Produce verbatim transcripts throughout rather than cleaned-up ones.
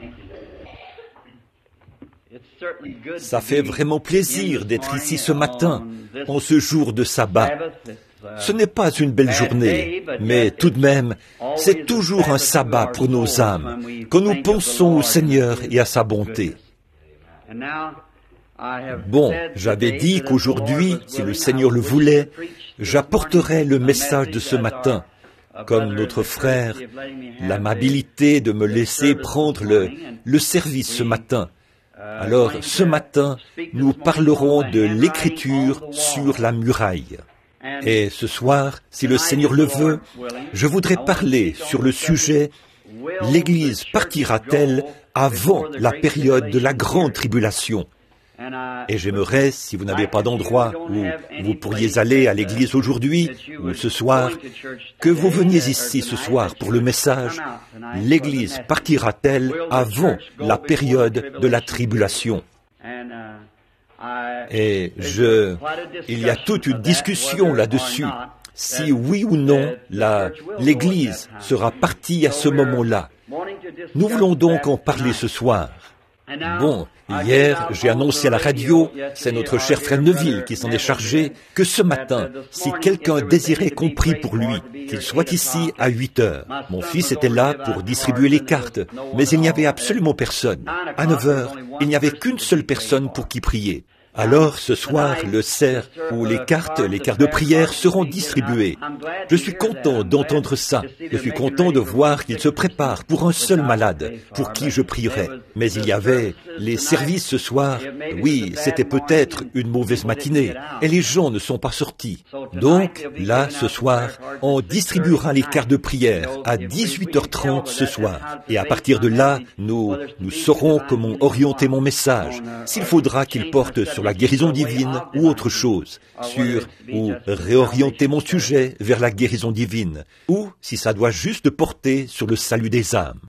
Ça fait vraiment plaisir d'être ici ce matin, en ce jour de sabbat. Ce n'est pas une belle journée, mais tout de même, c'est toujours un sabbat pour nos âmes, quand nous pensons au Seigneur et à sa bonté. Bon, j'avais dit qu'aujourd'hui, si le Seigneur le voulait, j'apporterais le message de ce matin, comme notre frère, l'amabilité de me laisser prendre le, le service ce matin. Alors, ce matin, nous parlerons de l'Écriture sur la muraille. Et ce soir, si le Seigneur le veut, je voudrais parler sur le sujet « L'Église partira-t-elle avant la période de la grande tribulation ?» Et j'aimerais, si vous n'avez pas d'endroit où vous pourriez aller à l'église aujourd'hui ou ce soir, que vous veniez ici ce soir pour le message « L'église partira-t-elle avant la période de la tribulation ?» Et je, il y a toute une discussion là-dessus, si oui ou non la, l'église sera partie à ce moment-là. Nous voulons donc en parler ce soir. Bon, hier, j'ai annoncé à la radio, c'est notre cher frère Neville qui s'en est chargé, que ce matin, si quelqu'un désirait qu'on prie pour lui, qu'il soit ici à huit heures. Mon fils était là pour distribuer les cartes, mais il n'y avait absolument personne. À neuf heures, il n'y avait qu'une seule personne pour qui prier. Alors, ce soir, le cerf ou les cartes, les cartes de prière seront distribuées. Je suis content d'entendre ça. Je suis content de voir qu'il se prépare pour un seul malade, pour qui je prierai. Mais il y avait les services ce soir. Oui, c'était peut-être une mauvaise matinée, et les gens ne sont pas sortis. Donc, là, ce soir, on distribuera les cartes de prière à dix-huit heures trente ce soir. Et à partir de là, nous, nous saurons comment orienter mon message, s'il faudra qu'il porte sur la guérison divine ou autre chose, sur ou réorienter mon sujet vers la guérison divine, ou si ça doit juste porter sur le salut des âmes.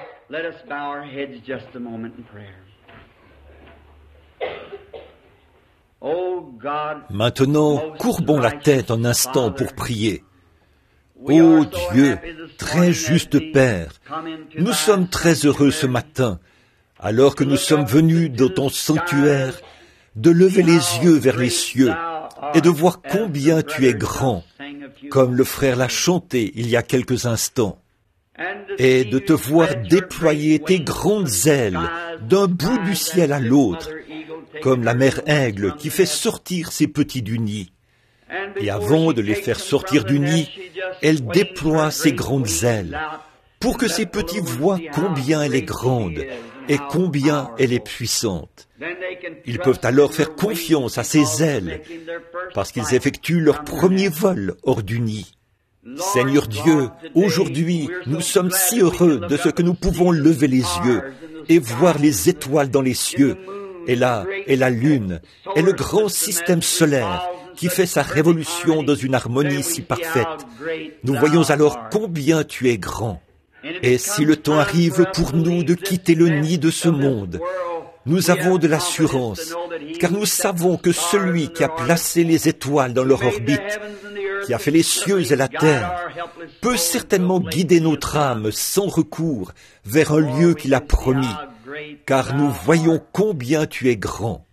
Maintenant, courbons la tête un instant pour prier. Ô Dieu, très juste Père, nous sommes très heureux ce matin, alors que nous sommes venus dans ton sanctuaire, de lever les yeux vers les cieux et de voir combien tu es grand, comme le frère l'a chanté il y a quelques instants, et de te voir déployer tes grandes ailes d'un bout du ciel à l'autre, comme la mère aigle qui fait sortir ses petits du nid. Et avant de les faire sortir du nid, elle déploie ses grandes ailes pour que ses petits voient combien elle est grande et combien elle est puissante. Ils peuvent alors faire confiance à ses ailes, parce qu'ils effectuent leur premier vol hors du nid. Seigneur Dieu, aujourd'hui, nous sommes si heureux de ce que nous pouvons lever les yeux et voir les étoiles dans les cieux, et la, et la lune, et le grand système solaire qui fait sa révolution dans une harmonie si parfaite. Nous voyons alors combien tu es grand. Et si le temps arrive pour nous de quitter le nid de ce monde, nous avons de l'assurance, car nous savons que celui qui a placé les étoiles dans leur orbite, qui a fait les cieux et la terre, peut certainement guider notre âme sans recours vers un lieu qu'il a promis, car nous voyons combien tu es grand.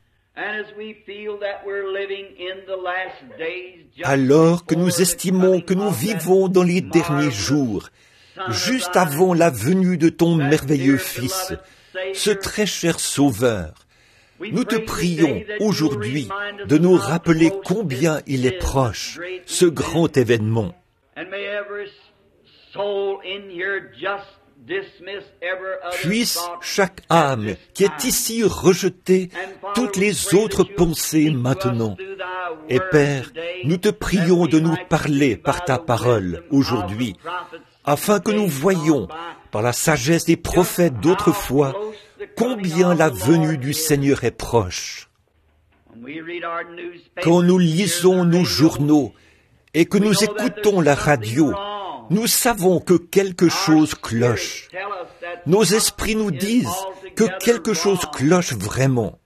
Alors que nous estimons que nous vivons dans les derniers jours, juste avant la venue de ton merveilleux Fils, ce très cher Sauveur, nous te prions aujourd'hui de nous rappeler combien il est proche, ce grand événement. Puisse chaque âme qui est ici rejeter toutes les autres pensées maintenant. Et Père, nous te prions de nous parler par ta parole aujourd'hui, afin que nous voyions, par la sagesse des prophètes d'autrefois, combien la venue du Seigneur est proche. Quand nous lisons nos journaux et que nous écoutons la radio, nous savons que quelque chose cloche. Nos esprits nous disent que quelque chose cloche vraiment.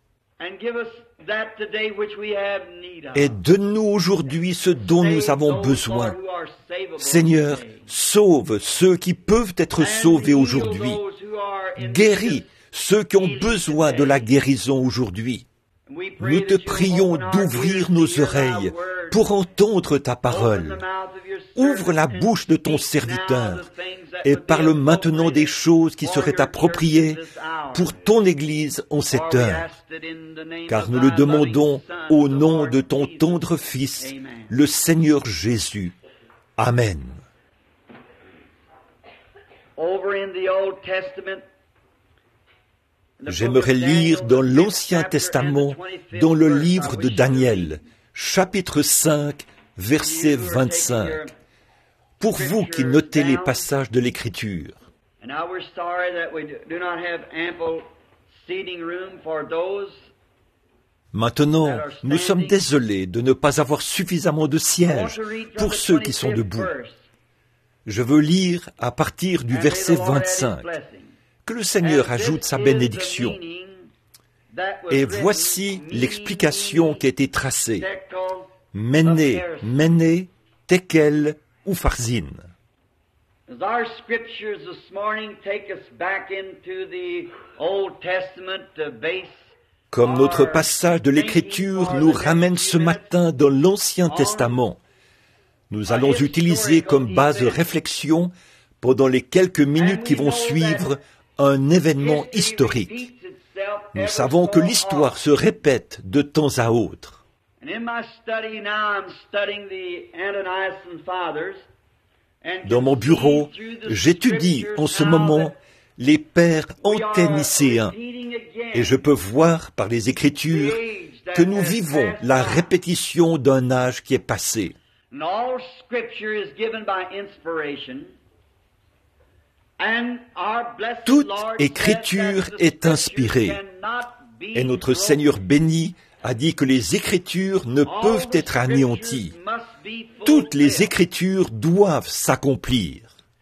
Et donne-nous aujourd'hui ce dont nous avons besoin. Seigneur, sauve ceux qui peuvent être sauvés aujourd'hui Guéris ceux qui ont besoin de la guérison aujourd'hui. Nous te prions d'ouvrir nos oreilles pour entendre ta parole. Ouvre la bouche de ton serviteur et parle maintenant des choses qui seraient appropriées pour ton Église en cette heure. Car nous le demandons au nom de ton tendre Fils, le Seigneur Jésus. Amen. J'aimerais lire dans l'Ancien Testament, dans le livre de Daniel, chapitre cinq, verset vingt-cinq. Pour vous qui notez les passages de l'Écriture. Maintenant, nous sommes désolés de ne pas avoir suffisamment de sièges pour ceux qui sont debout. Je veux lire à partir du verset vingt-cinq. Que le Seigneur ajoute sa bénédiction. Et voici l'explication qui a été tracée. Méné, Méné, Tekel, Upharsin. Comme notre passage de l'Écriture nous ramène ce matin dans l'Ancien Testament, nous allons utiliser comme base de réflexion, pendant les quelques minutes qui vont suivre, un événement historique. Nous savons que l'histoire se répète de temps à autre. Dans mon bureau, j'étudie en ce moment les pères anténicéens et je peux voir par les Écritures que nous vivons la répétition d'un âge qui est passé. Toute Écriture est inspirée et notre Seigneur béni a dit que les Écritures ne peuvent être anéanties. Toutes les Écritures doivent s'accomplir.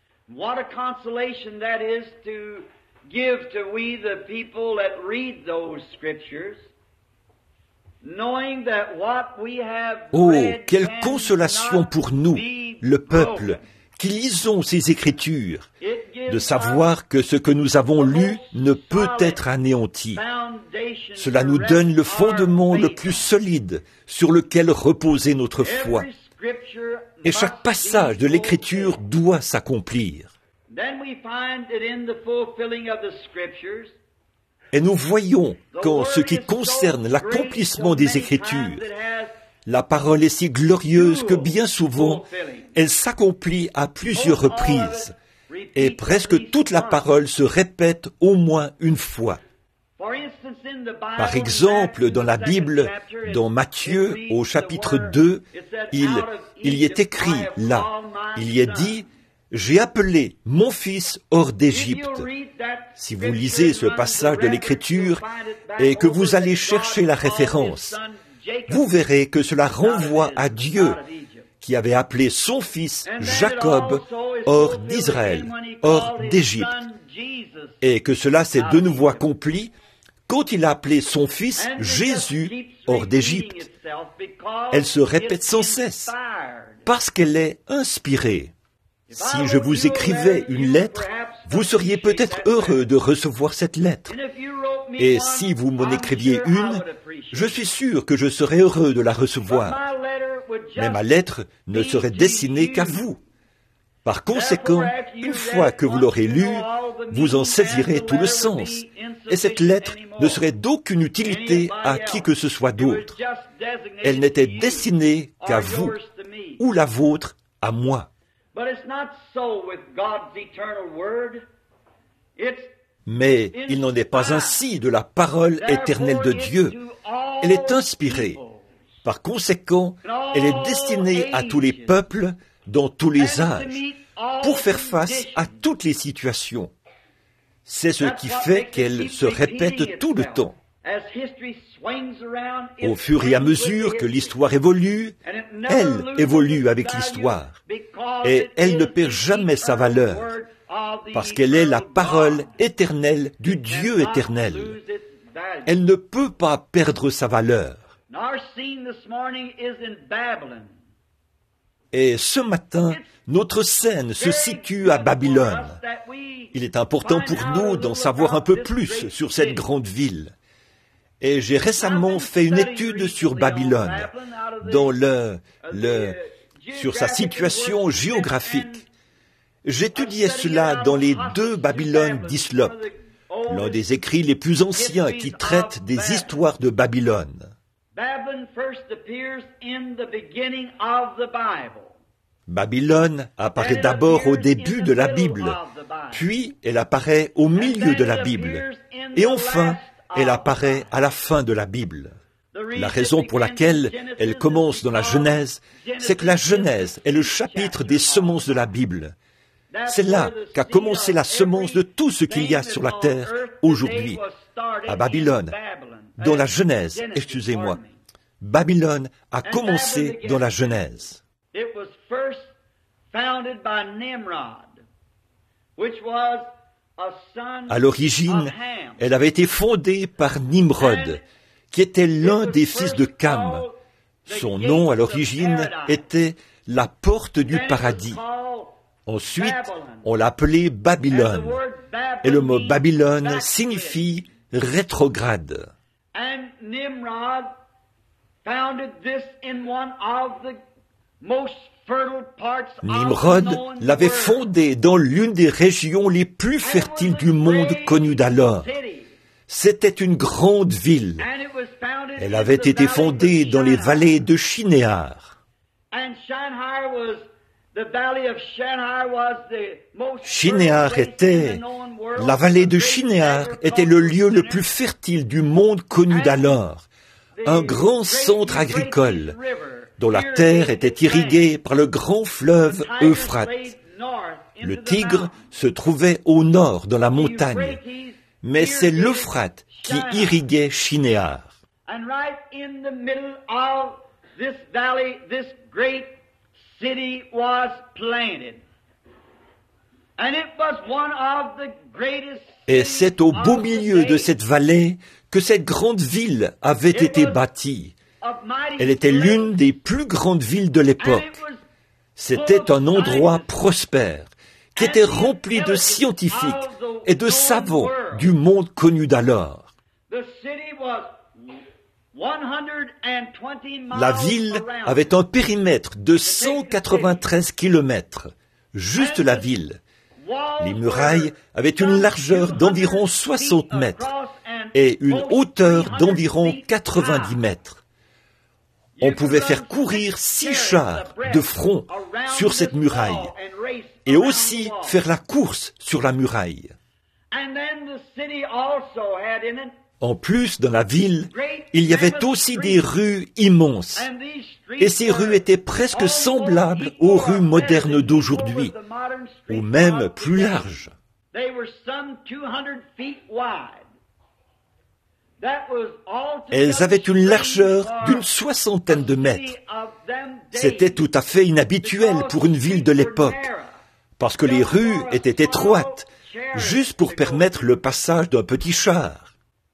Oh, quelle consolation pour nous, le peuple, qui lisons ces Écritures, de savoir que ce que nous avons lu ne peut être anéanti. Cela nous donne le fondement le plus solide sur lequel reposer notre foi. Et chaque passage de l'Écriture doit s'accomplir. Et nous voyons qu'en ce qui concerne l'accomplissement des Écritures, la parole est si glorieuse que bien souvent, elle s'accomplit à plusieurs reprises. Et presque toute la parole se répète au moins une fois. Par exemple, dans la Bible, dans Matthieu, au chapitre deux, il, il y est écrit là, il y est dit, « J'ai appelé mon fils hors d'Égypte ». Si vous lisez ce passage de l'Écriture et que vous allez chercher la référence, vous verrez que cela renvoie à Dieu qui avait appelé son fils Jacob hors d'Israël, hors d'Égypte, et que cela s'est de nouveau accompli quand il a appelé son fils Jésus hors d'Égypte. Elle se répète sans cesse, parce qu'elle est inspirée. Si je vous écrivais une lettre, vous seriez peut-être heureux de recevoir cette lettre. Et si vous m'en écriviez une, je suis sûr que je serais heureux de la recevoir. Mais ma lettre ne serait destinée qu'à vous. Par conséquent, une fois que vous l'aurez lue, vous en saisirez tout le sens. Et cette lettre ne serait d'aucune utilité à qui que ce soit d'autre. Elle n'était destinée qu'à vous, ou la vôtre à moi. Mais il n'en est pas ainsi de la parole éternelle de Dieu. Elle est inspirée. Par conséquent, elle est destinée à tous les peuples, dans tous les âges, pour faire face à toutes les situations. C'est ce qui fait qu'elle se répète tout le temps. Au fur et à mesure que l'histoire évolue, elle évolue avec l'histoire. Et elle ne perd jamais sa valeur, parce qu'elle est la parole éternelle du Dieu éternel. Elle ne peut pas perdre sa valeur. Et ce matin, notre scène se situe à Babylone. Il est important pour nous d'en savoir un peu plus sur cette grande ville. Et j'ai récemment fait une étude sur Babylone, dans le, le, sur sa situation géographique. J'étudiais cela dans les deux Babylone d'Hislop, l'un des écrits les plus anciens qui traitent des histoires de Babylone. Babylone apparaît d'abord au début de la Bible, puis elle apparaît au milieu de la Bible, et enfin, elle apparaît à la fin de la Bible. La raison pour laquelle elle commence dans la Genèse, c'est que la Genèse est le chapitre des semences de la Bible. C'est là qu'a commencé la semence de tout ce qu'il y a sur la terre aujourd'hui, à Babylone, dans la Genèse, excusez-moi. Babylone a commencé dans la Genèse. À l'origine, elle avait été fondée par Nimrod, qui était l'un des fils de Cam. Son nom à l'origine était la porte du paradis. Ensuite, on l'appelait Babylone. Et le mot Babylone signifie rétrograde. Nimrod l'avait fondé dans l'une des régions les plus fertiles du monde connues d'alors. C'était une grande ville. Elle avait été fondée dans les vallées de Shinéar. Shinéar était, la vallée de Shinéar était le lieu le plus fertile du monde connu d'alors, un grand centre agricole, dont la terre était irriguée par le grand fleuve Euphrate. Le Tigre se trouvait au nord dans la montagne, mais c'est l'Euphrate qui irriguait Shinéar. Et c'est au beau milieu de cette vallée que cette grande ville avait été bâtie. Elle était l'une des plus grandes villes de l'époque. C'était un endroit prospère, qui était rempli de scientifiques et de savants du monde connu d'alors. La ville avait un périmètre de cent quatre-vingt-treize kilomètres, juste la ville. Les murailles avaient une largeur d'environ soixante mètres et une hauteur d'environ quatre-vingt-dix mètres. On pouvait faire courir six chars de front sur cette muraille et aussi faire la course sur la muraille. En plus, dans la ville, il y avait aussi des rues immenses. Et ces rues étaient presque semblables aux rues modernes d'aujourd'hui, ou même plus larges. Elles avaient une largeur d'une soixantaine de mètres. C'était tout à fait inhabituel pour une ville de l'époque, parce que les rues étaient étroites, juste pour permettre le passage d'un petit char.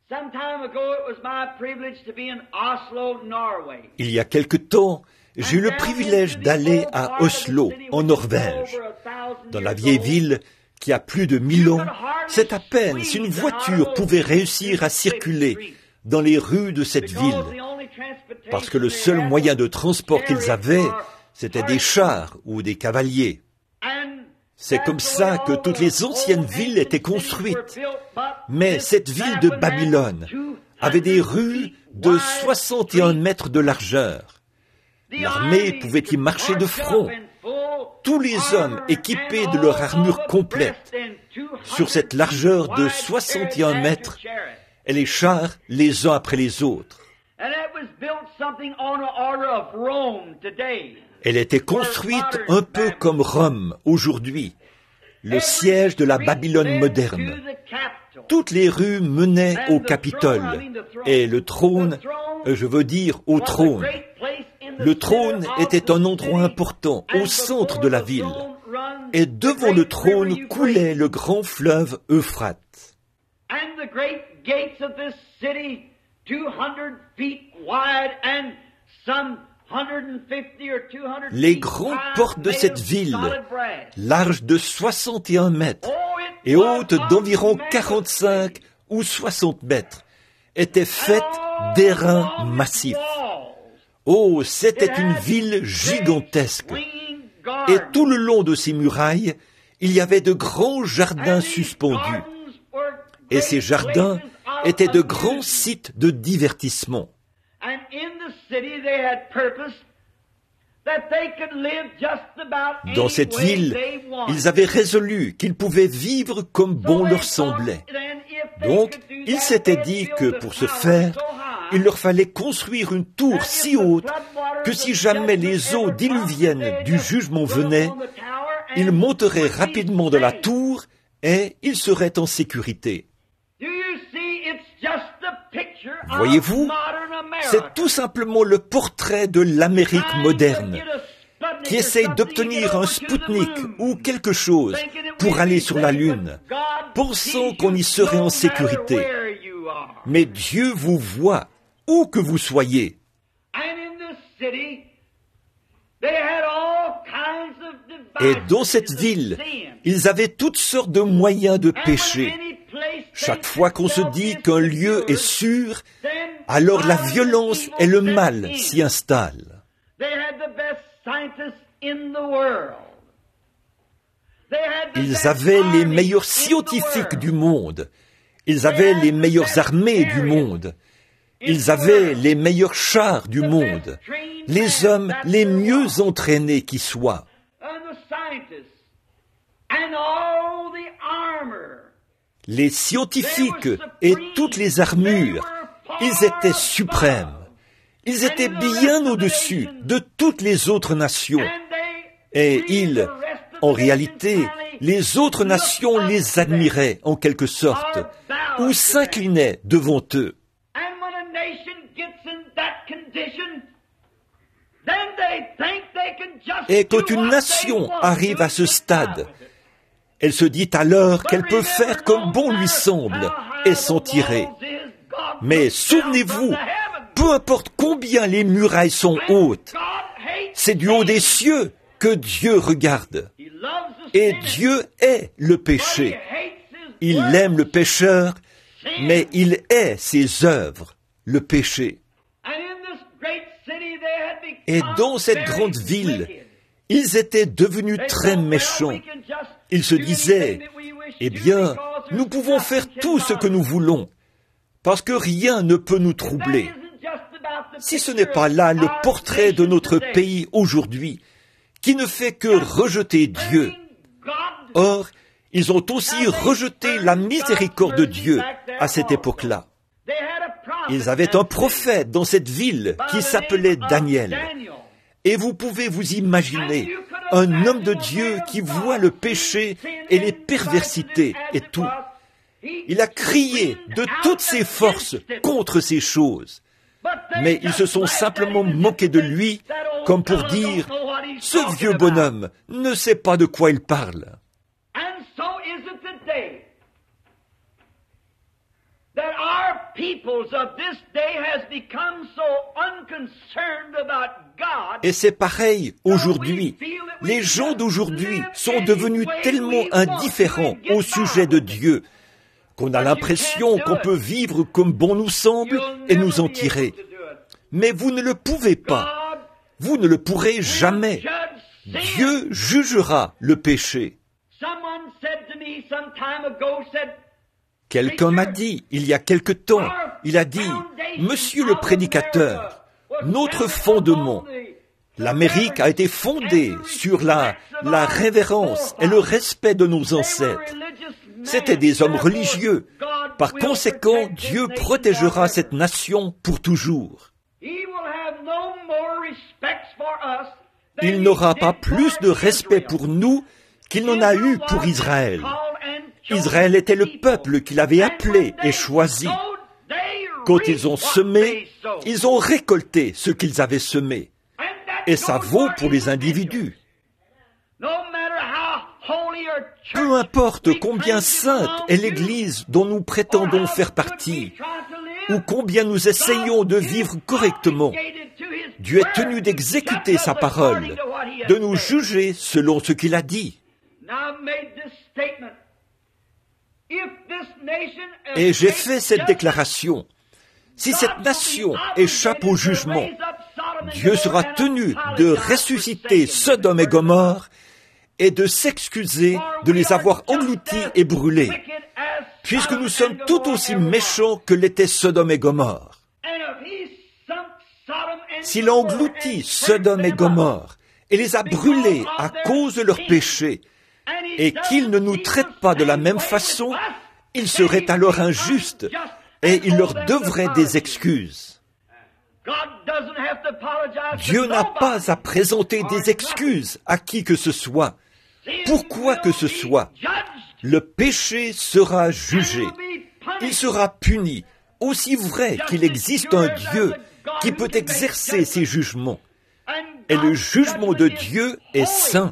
Il y a quelque temps, j'ai eu le privilège d'aller à Oslo, en Norvège. Dans la vieille ville qui a plus de mille ans, c'est à peine si une voiture pouvait réussir à circuler dans les rues de cette ville, parce que le seul moyen de transport qu'ils avaient, c'était des chars ou des cavaliers. C'est comme ça que toutes les anciennes villes étaient construites. Mais cette ville de Babylone avait des rues de soixante et un mètres de largeur. L'armée pouvait y marcher de front. Tous les hommes équipés de leur armure complète sur cette largeur de soixante et un mètres et les chars les uns après les autres. Elle était construite un peu comme Rome aujourd'hui, le siège de la Babylone moderne. Toutes les rues menaient au Capitole, et le trône, je veux dire au trône. Le trône était un endroit important au centre de la ville, et devant le trône coulait le grand fleuve Euphrate. Les grandes portes de cette ville, larges de soixante et un mètres et hautes d'environ quarante-cinq ou soixante mètres, étaient faites d'airain massif. Oh, c'était une ville gigantesque. Et tout le long de ces murailles, il y avait de grands jardins suspendus. Et ces jardins étaient de grands sites de divertissement. Dans cette ville, ils avaient résolu qu'ils pouvaient vivre comme bon leur semblait. Donc, ils s'étaient dit que pour ce faire, il leur fallait construire une tour si haute que si jamais les eaux diluviennes du jugement venaient, ils monteraient rapidement de la tour et ils seraient en sécurité. Voyez-vous, c'est tout simplement le portrait de l'Amérique moderne, qui essaye d'obtenir un Spoutnik ou quelque chose pour aller sur la Lune, pensant qu'on y serait en sécurité. Mais Dieu vous voit où que vous soyez. Et dans cette ville, ils avaient toutes sortes de moyens de péché. Chaque fois qu'on se dit qu'un lieu est sûr, alors la violence et le mal s'y installent. Ils avaient les meilleurs scientifiques du monde. Ils avaient les meilleures armées du monde. Ils avaient les meilleurs chars du monde. Les hommes les mieux entraînés qui soient. Les scientifiques et toutes les armures, ils étaient suprêmes. Ils étaient bien au-dessus de toutes les autres nations. Et ils, en réalité, les autres nations les admiraient en quelque sorte, ou s'inclinaient devant eux. Et quand une nation arrive à ce stade, elle se dit alors qu'elle peut faire comme bon lui semble et s'en tirer. Mais souvenez-vous, peu importe combien les murailles sont hautes, c'est du haut des cieux que Dieu regarde. Et Dieu hait le péché. Il aime le pécheur, mais il hait ses œuvres, le péché. Et dans cette grande ville, ils étaient devenus très méchants. Ils se disaient, eh bien, nous pouvons faire tout ce que nous voulons, parce que rien ne peut nous troubler. Si ce n'est pas là le portrait de notre pays aujourd'hui, qui ne fait que rejeter Dieu. Or, ils ont aussi rejeté la miséricorde de Dieu à cette époque-là. Ils avaient un prophète dans cette ville qui s'appelait Daniel. Et vous pouvez vous imaginer un homme de Dieu qui voit le péché et les perversités et tout. Il a crié de toutes ses forces contre ces choses. Mais ils se sont simplement moqués de lui, comme pour dire « Ce vieux bonhomme ne sait pas de quoi il parle. » Et c'est pareil aujourd'hui. Les gens d'aujourd'hui sont devenus tellement indifférents au sujet de Dieu qu'on a l'impression qu'on peut vivre comme bon nous semble et nous en tirer. Mais vous ne le pouvez pas. Vous ne le pourrez jamais. Dieu jugera le péché. Quelqu'un m'a dit, il y a quelque temps, il a dit, « Monsieur le prédicateur, notre fondement, l'Amérique a été fondée sur la, la révérence et le respect de nos ancêtres. C'étaient des hommes religieux. Par conséquent, Dieu protégera cette nation pour toujours. Il n'aura pas plus de respect pour nous qu'il n'en a eu pour Israël. Israël était le peuple qu'il avait appelé et choisi. Quand ils ont semé, ils ont récolté ce qu'ils avaient semé. Et ça vaut pour les individus. Peu importe combien sainte est l'Église dont nous prétendons faire partie, ou combien nous essayons de vivre correctement, Dieu est tenu d'exécuter sa parole, de nous juger selon ce qu'il a dit. Et j'ai fait cette déclaration. Si cette nation échappe au jugement, Dieu sera tenu de ressusciter Sodome et Gomorrhe et de s'excuser de les avoir engloutis et brûlés, puisque nous sommes tout aussi méchants que l'était Sodome et Gomorrhe. S'il a englouti Sodome et Gomorrhe et les a brûlés à cause de leurs péchés, et qu'il ne nous traite pas de la même façon, il serait alors injuste et il leur devrait des excuses. Dieu n'a pas à présenter des excuses à qui que ce soit, pourquoi que ce soit. Le péché sera jugé, il sera puni, aussi vrai qu'il existe un Dieu qui peut exercer ses jugements. Et le jugement de Dieu est saint.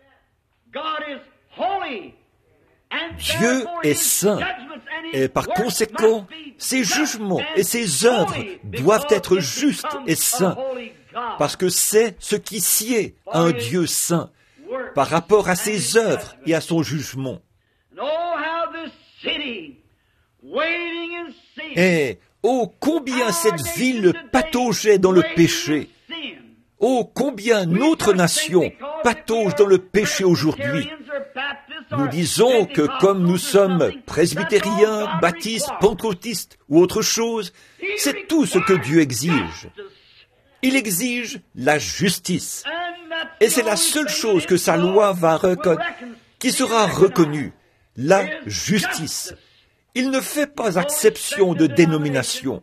Dieu est saint, et par conséquent, ses jugements et ses œuvres doivent être justes et saints, parce que c'est ce qui sied à un Dieu saint, par rapport à ses œuvres et à son jugement. Et oh, combien cette ville pataugeait dans le péché! Oh, combien notre nation patauge dans le péché aujourd'hui! Nous disons que comme nous sommes presbytériens, baptistes, pentecôtistes ou autre chose, c'est tout ce que Dieu exige. Il exige la justice. Et c'est la seule chose que sa loi va reconnaître, qui sera reconnue, la justice. Il ne fait pas exception de dénomination.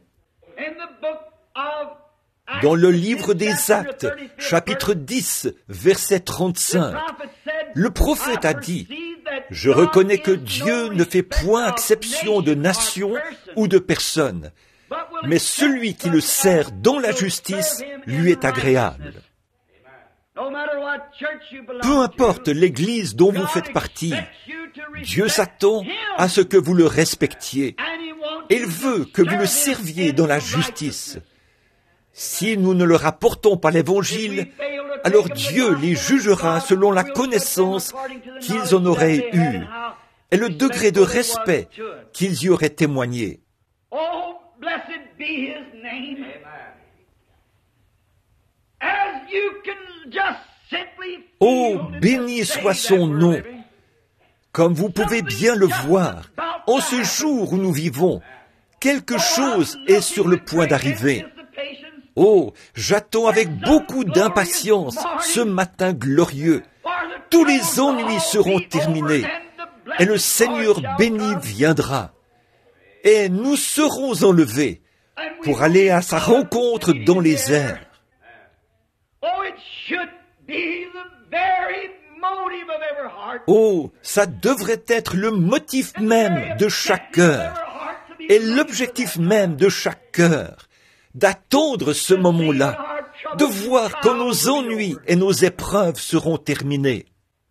Dans le livre des Actes, chapitre dix, verset trente-cinq, le prophète a dit, « Je reconnais que Dieu ne fait point exception de nation ou de personne, mais celui qui le sert dans la justice lui est agréable. » Peu importe l'église dont vous faites partie, Dieu s'attend à ce que vous le respectiez. Il veut que vous le serviez dans la justice. Si nous ne leur apportons pas l'évangile, alors Dieu les jugera selon la connaissance qu'ils en auraient eue et le degré de respect qu'ils y auraient témoigné. Oh, béni soit son nom! Comme vous pouvez bien le voir, en ce jour où nous vivons, quelque chose est sur le point d'arriver. Oh, j'attends avec beaucoup d'impatience ce matin glorieux. Tous les ennuis seront terminés et le Seigneur béni viendra. Et nous serons enlevés pour aller à sa rencontre dans les airs. Oh, ça devrait être le motif même de chaque cœur et l'objectif même de chaque cœur. D'attendre ce moment-là, de voir quand nos ennuis et nos épreuves seront terminés.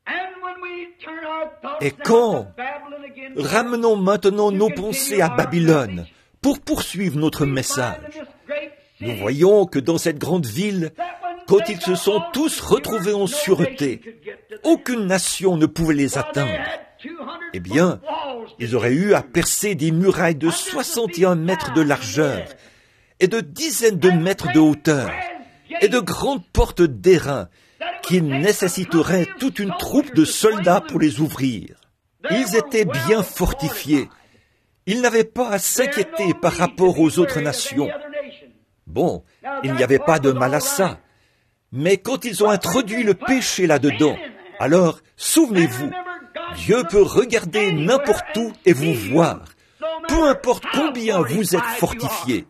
Et quand ramenons maintenant nos pensées à Babylone pour poursuivre notre message, nous voyons que dans cette grande ville, quand ils se sont tous retrouvés en sûreté, aucune nation ne pouvait les atteindre. Eh bien, ils auraient eu à percer des murailles de soixante et un mètres de largeur, et de dizaines de mètres de hauteur, et de grandes portes d'airain, qui nécessiteraient toute une troupe de soldats pour les ouvrir. Ils étaient bien fortifiés. Ils n'avaient pas à s'inquiéter par rapport aux autres nations. Bon, il n'y avait pas de mal à ça. Mais quand ils ont introduit le péché là-dedans, alors, souvenez-vous, Dieu peut regarder n'importe où et vous voir, peu importe combien vous êtes fortifiés.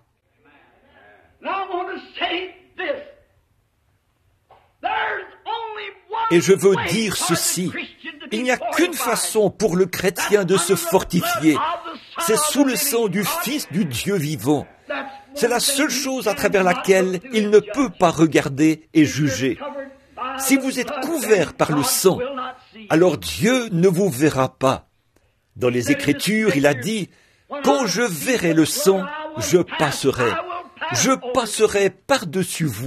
Et je veux dire ceci, il n'y a qu'une façon pour le chrétien de se fortifier, c'est sous le sang du Fils du Dieu vivant. C'est la seule chose à travers laquelle il ne peut pas regarder et juger. Si vous êtes couvert par le sang, alors Dieu ne vous verra pas. Dans les Écritures, il a dit, « Quand je verrai le sang, je passerai. Je passerai par-dessus vous. »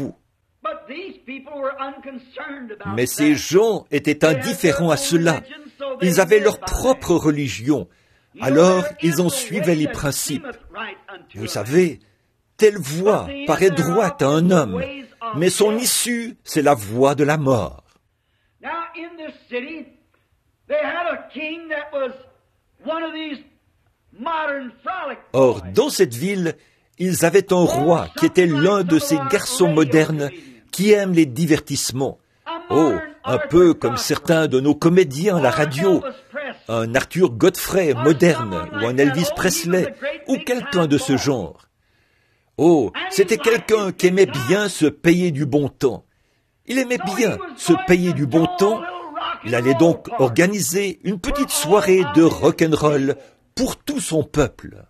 Mais ces gens étaient indifférents à cela. Ils avaient leur propre religion. Alors, ils en suivaient les principes. Vous savez, telle voie paraît droite à un homme, mais son issue, c'est la voie de la mort. Or, dans cette ville, ils avaient un roi qui était l'un de ces garçons modernes qui aiment les divertissements. Oh, un peu comme certains de nos comédiens à la radio, un Arthur Godfrey moderne, ou un Elvis Presley, ou quelqu'un de ce genre. Oh, c'était quelqu'un qui aimait bien se payer du bon temps. Il aimait bien se payer du bon temps. Il allait donc organiser une petite soirée de rock'n'roll pour tout son peuple.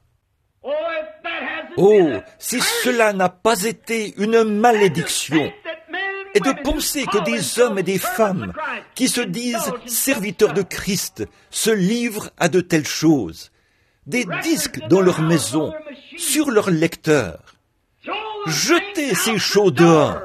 Oh, si cela n'a pas été une malédiction, et de penser que des hommes et des femmes qui se disent serviteurs de Christ se livrent à de telles choses, des disques dans leur maison, sur leur lecteur. Jetez ces choses dehors.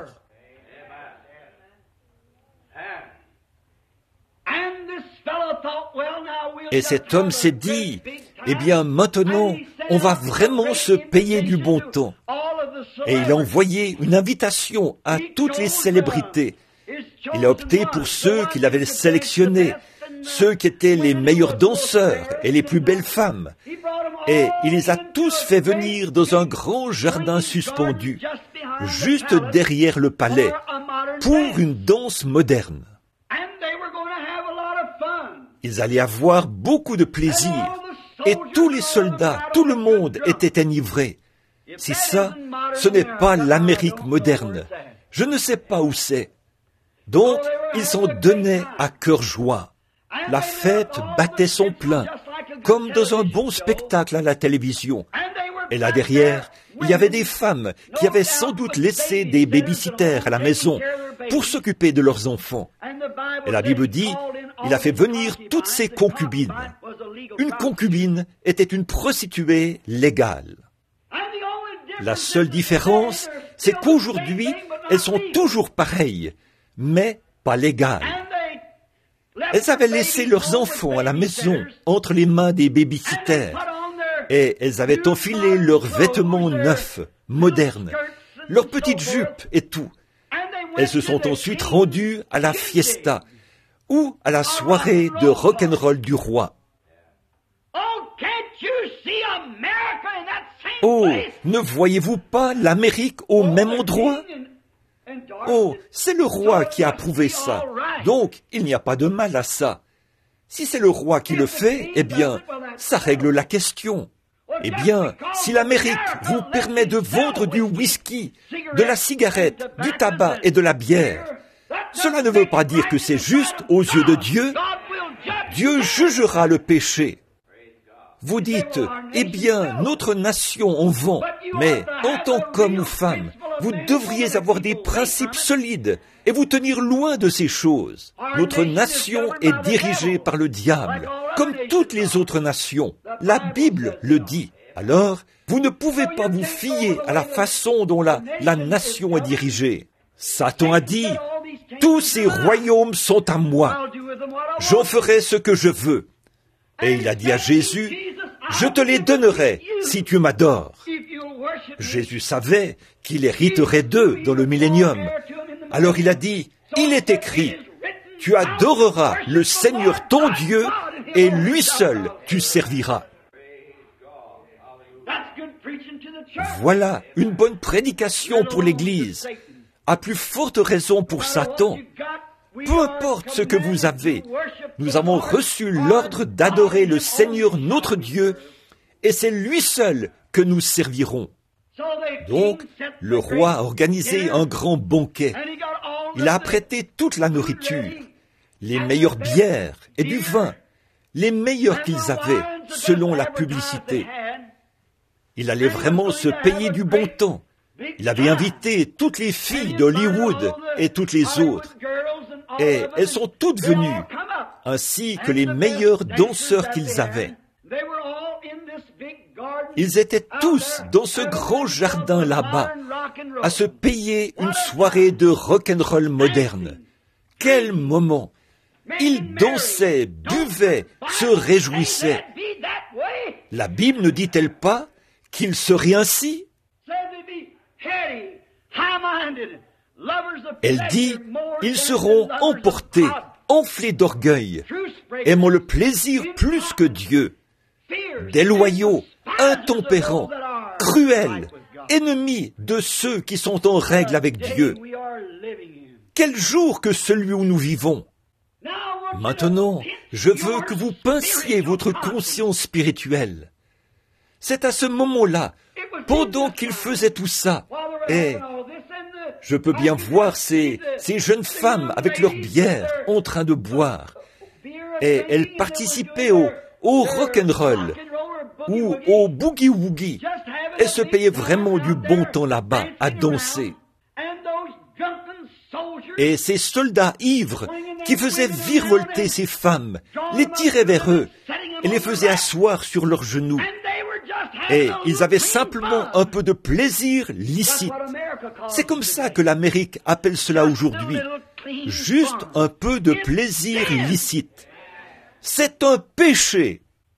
Et cet homme s'est dit, eh bien maintenant, on va vraiment se payer du bon temps. Et il a envoyé une invitation à toutes les célébrités. Il a opté pour ceux qu'il avait sélectionnés, ceux qui étaient les meilleurs danseurs et les plus belles femmes. Et il les a tous fait venir dans un grand jardin suspendu, juste derrière le palais, pour une danse moderne. Ils allaient avoir beaucoup de plaisir, et tous les soldats, tout le monde était enivré. Si ça, ce n'est pas l'Amérique moderne, je ne sais pas où c'est. Donc, ils s'en donnaient à cœur joie. La fête battait son plein, comme dans un bon spectacle à la télévision. Et là derrière, il y avait des femmes qui avaient sans doute laissé des baby-sitters à la maison pour s'occuper de leurs enfants. Et la Bible dit, il a fait venir toutes ses concubines. Une concubine était une prostituée légale. La seule différence, c'est qu'aujourd'hui, elles sont toujours pareilles, mais pas légales. Elles avaient laissé leurs enfants à la maison, entre les mains des baby-sitters, et elles avaient enfilé leurs vêtements neufs, modernes, leurs petites jupes et tout. Elles se sont ensuite rendues à la fiesta, ou à la soirée de rock'n'roll du roi. Oh, ne voyez-vous pas l'Amérique au même endroit? Oh, c'est le roi qui a approuvé ça, donc il n'y a pas de mal à ça. Si c'est le roi qui le fait, eh bien, ça règle la question. Eh bien, si l'Amérique vous permet de vendre du whisky, de la cigarette, du tabac et de la bière, cela ne veut pas dire que c'est juste aux yeux de Dieu. Dieu jugera le péché. Vous dites, eh bien, notre nation en vend, mais en tant qu'homme ou femme, vous devriez avoir des principes solides et vous tenir loin de ces choses. Notre nation est dirigée par le diable, comme toutes les autres nations. La Bible le dit. Alors, vous ne pouvez pas vous fier à la façon dont la, la nation est dirigée. Satan a dit, tous ces royaumes sont à moi. J'en ferai ce que je veux. Et il a dit à Jésus, je te les donnerai si tu m'adores. Jésus savait qu'il hériterait d'eux dans le millénium. Alors il a dit, il est écrit, tu adoreras le Seigneur ton Dieu et lui seul tu serviras. Voilà une bonne prédication pour l'Église. À plus forte raison pour Satan. Peu importe ce que vous avez, nous avons reçu l'ordre d'adorer le Seigneur notre Dieu et c'est lui seul que nous servirons. Donc, le roi a organisé un grand banquet. Il a apprêté toute la nourriture, les meilleures bières et du vin, les meilleurs qu'ils avaient, selon la publicité. Il allait vraiment se payer du bon temps. Il avait invité toutes les filles d'Hollywood et toutes les autres. Et elles sont toutes venues, ainsi que les meilleurs danseurs qu'ils avaient. Ils étaient tous dans ce grand jardin là-bas, à se payer une soirée de rock'n'roll moderne. Quel moment! Ils dansaient, buvaient, se réjouissaient. La Bible ne dit-elle pas qu'il serait ainsi? Elle dit, ils seront emportés, enflés d'orgueil, aimant le plaisir plus que Dieu, déloyaux, intempérants, cruels, ennemis de ceux qui sont en règle avec Dieu. Quel jour que celui où nous vivons! Maintenant, je veux que vous pinциez votre conscience spirituelle. C'est à ce moment-là, pendant qu'ils faisaient tout ça, et je peux bien voir ces, ces jeunes femmes avec leur bière en train de boire, et elles participaient au, au rock'n'roll ou au boogie-woogie, et se payaient vraiment du bon temps là-bas à danser. Et ces soldats ivres qui faisaient virevolter ces femmes, les tiraient vers eux et les faisaient asseoir sur leurs genoux. Et ils avaient simplement un peu de plaisir licite. C'est comme ça que l'Amérique appelle cela aujourd'hui. Juste un peu de plaisir licite. C'est un péché.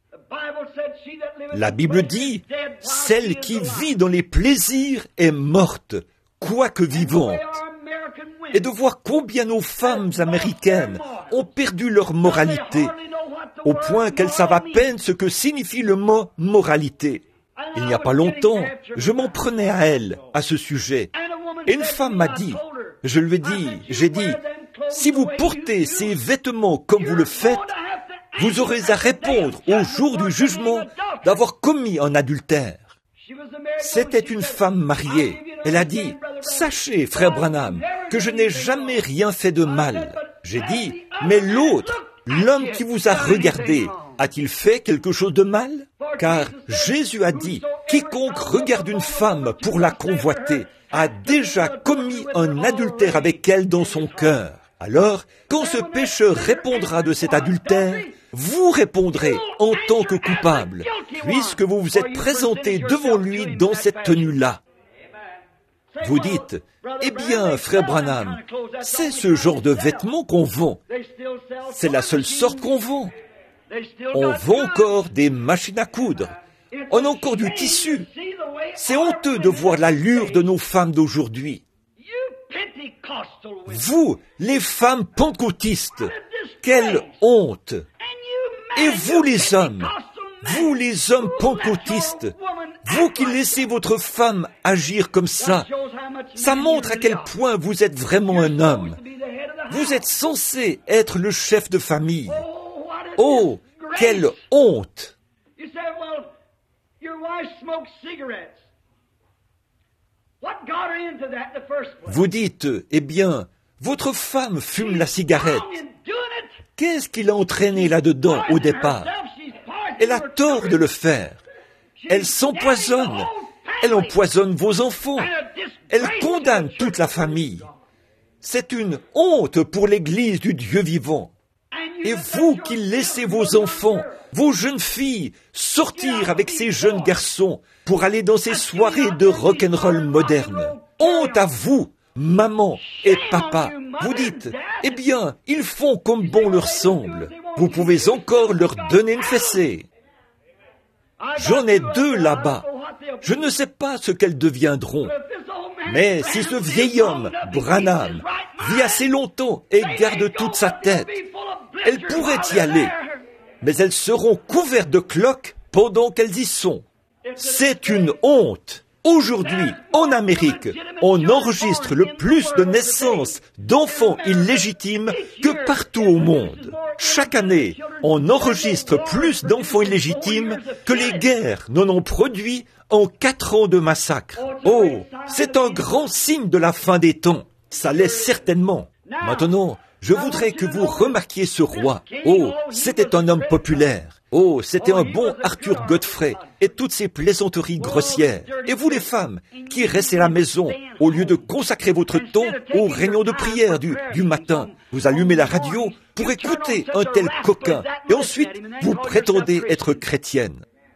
La Bible dit, celle qui vit dans les plaisirs est morte, quoique vivante. Et de voir combien nos femmes américaines ont perdu leur moralité, au point qu'elles savent à peine ce que signifie le mot moralité. Il n'y a pas longtemps, je m'en prenais à elles, à ce sujet. Et une femme m'a dit, je lui ai dit, j'ai dit, si vous portez ces vêtements comme vous le faites, vous aurez à répondre au jour du jugement d'avoir commis un adultère. C'était une femme mariée. Elle a dit, sachez, frère Branham, que je n'ai jamais rien fait de mal. J'ai dit, mais l'autre, l'homme qui vous a regardé, a-t-il fait quelque chose de mal? Car Jésus a dit, quiconque regarde une femme pour la convoiter, a déjà commis un adultère avec elle dans son cœur. Alors, quand ce pécheur répondra de cet adultère, vous répondrez en tant que coupable, puisque vous vous êtes présenté devant lui dans cette tenue-là. Vous dites, eh bien, frère Branham, c'est ce genre de vêtements qu'on vend. C'est la seule sorte qu'on vend. On vend encore des machines à coudre. On a encore du tissu. C'est honteux de voir l'allure de nos femmes d'aujourd'hui. Vous, les femmes pentecôtistes, quelle honte! Et vous les hommes, vous les hommes pentecôtistes, vous qui laissez votre femme agir comme ça, ça montre à quel point vous êtes vraiment un homme. Vous êtes censé être le chef de famille. Oh, quelle honte! Vous dites, eh bien, votre femme fume la cigarette. Qu'est-ce qui l'a entraîné là-dedans au départ? Elle a tort de le faire. Elle s'empoisonne. Elle empoisonne vos enfants. Elle condamne toute la famille. C'est une honte pour l'Église du Dieu vivant. Et vous qui laissez vos enfants, vos jeunes filles, sortir avec ces jeunes garçons pour aller dans ces soirées de rock'n'roll moderne. Honte à vous, maman et papa. Vous dites, eh bien, ils font comme bon leur semble. Vous pouvez encore leur donner une fessée. J'en ai deux là-bas. Je ne sais pas ce qu'elles deviendront. Mais si ce vieil homme, Branham, vit assez longtemps et garde toute sa tête, elles pourraient y aller. Mais elles seront couvertes de cloques pendant qu'elles y sont. C'est une honte. Aujourd'hui, en Amérique, on enregistre le plus de naissances d'enfants illégitimes que partout au monde. Chaque année, on enregistre plus d'enfants illégitimes que les guerres n'en ont produit en quatre ans de massacre. Oh, c'est un grand signe de la fin des temps. Ça l'est certainement. Maintenant, je voudrais que vous remarquiez ce roi. Oh, c'était un homme populaire. Oh, c'était un bon Arthur Godfrey et toutes ces plaisanteries grossières. Et vous les femmes, qui restez à la maison, au lieu de consacrer votre temps aux réunions de prière du, du matin, vous allumez la radio pour écouter un tel coquin et ensuite vous prétendez être chrétienne.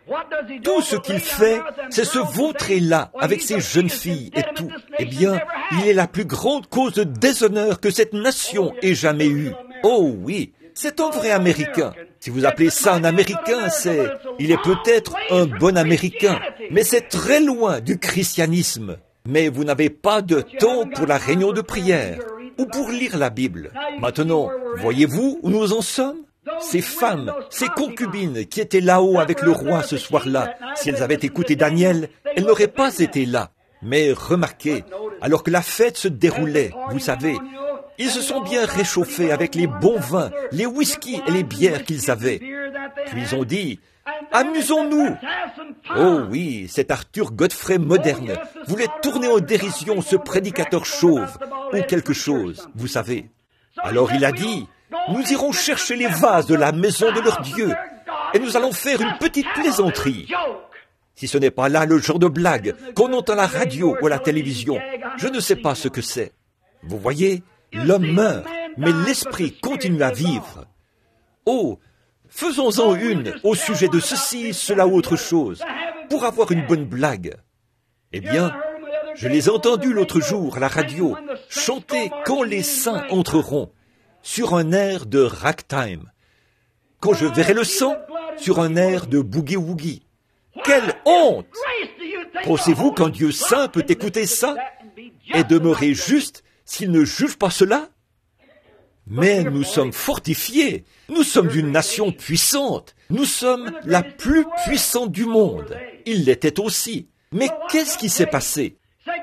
Tout ce qu'il fait, c'est se vautrer là, avec ces jeunes filles et tout. Eh bien, il est la plus grande cause de déshonneur que cette nation ait jamais eue. Oh oui, c'est un vrai Américain. Si vous appelez ça un Américain, c'est... Il est peut-être un bon Américain, mais c'est très loin du christianisme. Mais vous n'avez pas de temps pour la réunion de prière ou pour lire la Bible. Maintenant, voyez-vous où nous en sommes? Ces femmes, ces concubines qui étaient là-haut avec le roi ce soir-là, si elles avaient écouté Daniel, elles n'auraient pas été là. Mais remarquez, alors que la fête se déroulait, vous savez, ils se sont bien réchauffés avec les bons vins, les whisky et les bières qu'ils avaient. Puis ils ont dit, « Amusons-nous !» Oh oui, cet Arthur Godfrey moderne voulait tourner en dérision ce prédicateur chauve, ou quelque chose, vous savez. Alors il a dit, « Nous irons chercher les vases de la maison de leur Dieu, et nous allons faire une petite plaisanterie. » Si ce n'est pas là le genre de blague qu'on entend à la radio ou à la télévision, je ne sais pas ce que c'est. Vous voyez, l'homme meurt, mais l'esprit continue à vivre. Oh, faisons-en une au sujet de ceci, cela ou autre chose, pour avoir une bonne blague. Eh bien, je les ai entendus l'autre jour à la radio chanter « Quand les saints entreront » sur un air de ragtime. « Quand je verrai le sang » sur un air de boogie-woogie. Quelle honte! Pensez-vous qu'un Dieu saint peut écouter ça et demeurer juste s'il ne juge pas cela? Mais nous sommes fortifiés, nous sommes une nation puissante, nous sommes la plus puissante du monde. Il l'était aussi. Mais qu'est-ce qui s'est passé?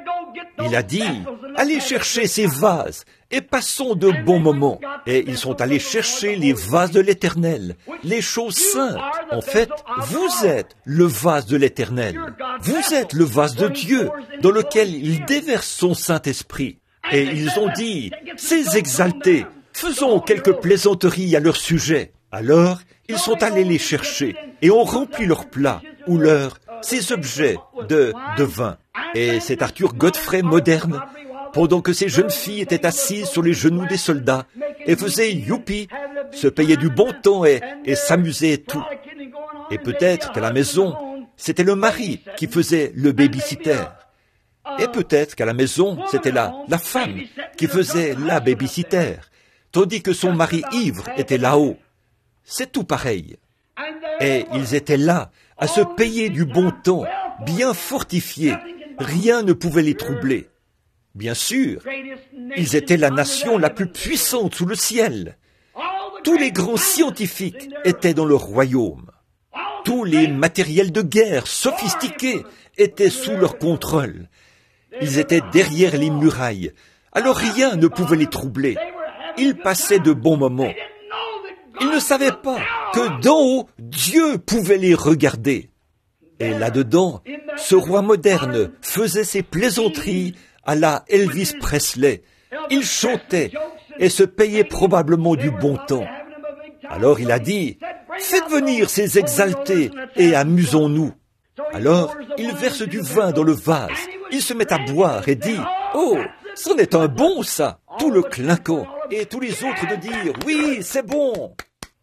Il a dit, allez chercher ces vases et passons de bons moments. Et ils sont allés chercher les vases de l'Éternel, les choses saintes. En fait, vous êtes le vase de l'Éternel. Vous êtes le vase de Dieu dans lequel il déverse son Saint-Esprit. Et ils ont dit, ces exaltés, faisons quelques plaisanteries à leur sujet. Alors, ils sont allés les chercher et ont rempli leurs plats ou leurs, ces objets de, de vin. Et c'est Arthur Godfrey moderne, pendant que ces jeunes filles étaient assises sur les genoux des soldats et faisaient youpi, se payaient du bon temps et, et s'amusaient et tout. Et peut-être qu'à la maison, c'était le mari qui faisait le baby-sitter. Et peut-être qu'à la maison, c'était la, la femme qui faisait la baby-sitter, tandis que son mari ivre était là-haut. C'est tout pareil. Et ils étaient là, à se payer du bon temps, bien fortifiés. Rien ne pouvait les troubler. Bien sûr, ils étaient la nation la plus puissante sous le ciel. Tous les grands scientifiques étaient dans leur royaume. Tous les matériels de guerre sophistiqués étaient sous leur contrôle. Ils étaient derrière les murailles, alors rien ne pouvait les troubler. Ils passaient de bons moments. Ils ne savaient pas que d'en haut, Dieu pouvait les regarder. Et là-dedans, ce roi moderne faisait ses plaisanteries à la Elvis Presley. Il chantait et se payait probablement du bon temps. Alors il a dit, « Faites venir ces exaltés et amusons-nous. » Alors, il verse du vin dans le vase. Il se met à boire et dit, « Oh, c'en est un bon, ça !» Tout le clinquant. Et tous les autres de dire, « Oui, c'est bon !»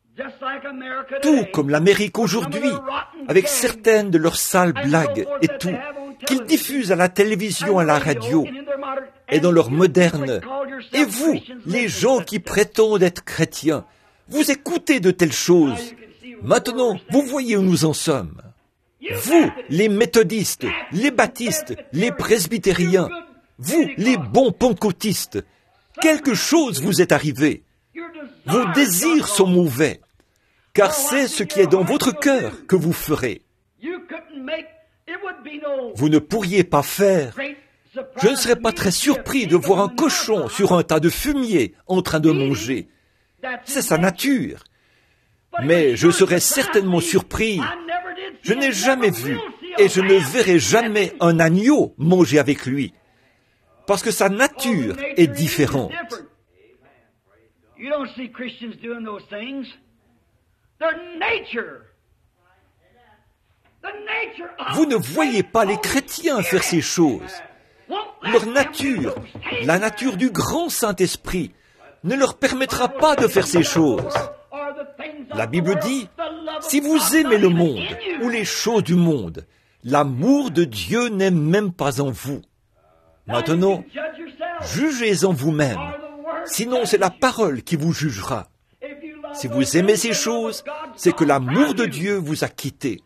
Tout comme l'Amérique aujourd'hui, avec certaines de leurs sales blagues et tout, qu'ils diffusent à la télévision, à la radio, et dans leur moderne. Et vous, les gens qui prétendent être chrétiens, vous écoutez de telles choses. Maintenant, vous voyez où nous en sommes. Vous, les méthodistes, les baptistes, les presbytériens, vous, les bons pentecôtistes, quelque chose vous est arrivé. Vos désirs sont mauvais, car c'est ce qui est dans votre cœur que vous ferez. Vous ne pourriez pas faire. Je ne serais pas très surpris de voir un cochon sur un tas de fumier en train de manger. C'est sa nature. Mais je serais certainement surpris. Je n'ai jamais vu et je ne verrai jamais un agneau manger avec lui, parce que sa nature est différente. Vous ne voyez pas les chrétiens faire ces choses. Leur nature, la nature du grand Saint-Esprit, ne leur permettra pas de faire ces choses. La Bible dit, Si vous aimez le monde ou les choses du monde, l'amour de Dieu n'est même pas en vous. Maintenant, jugez en vous-même, sinon c'est la parole qui vous jugera. Si vous aimez ces choses, c'est que l'amour de Dieu vous a quitté.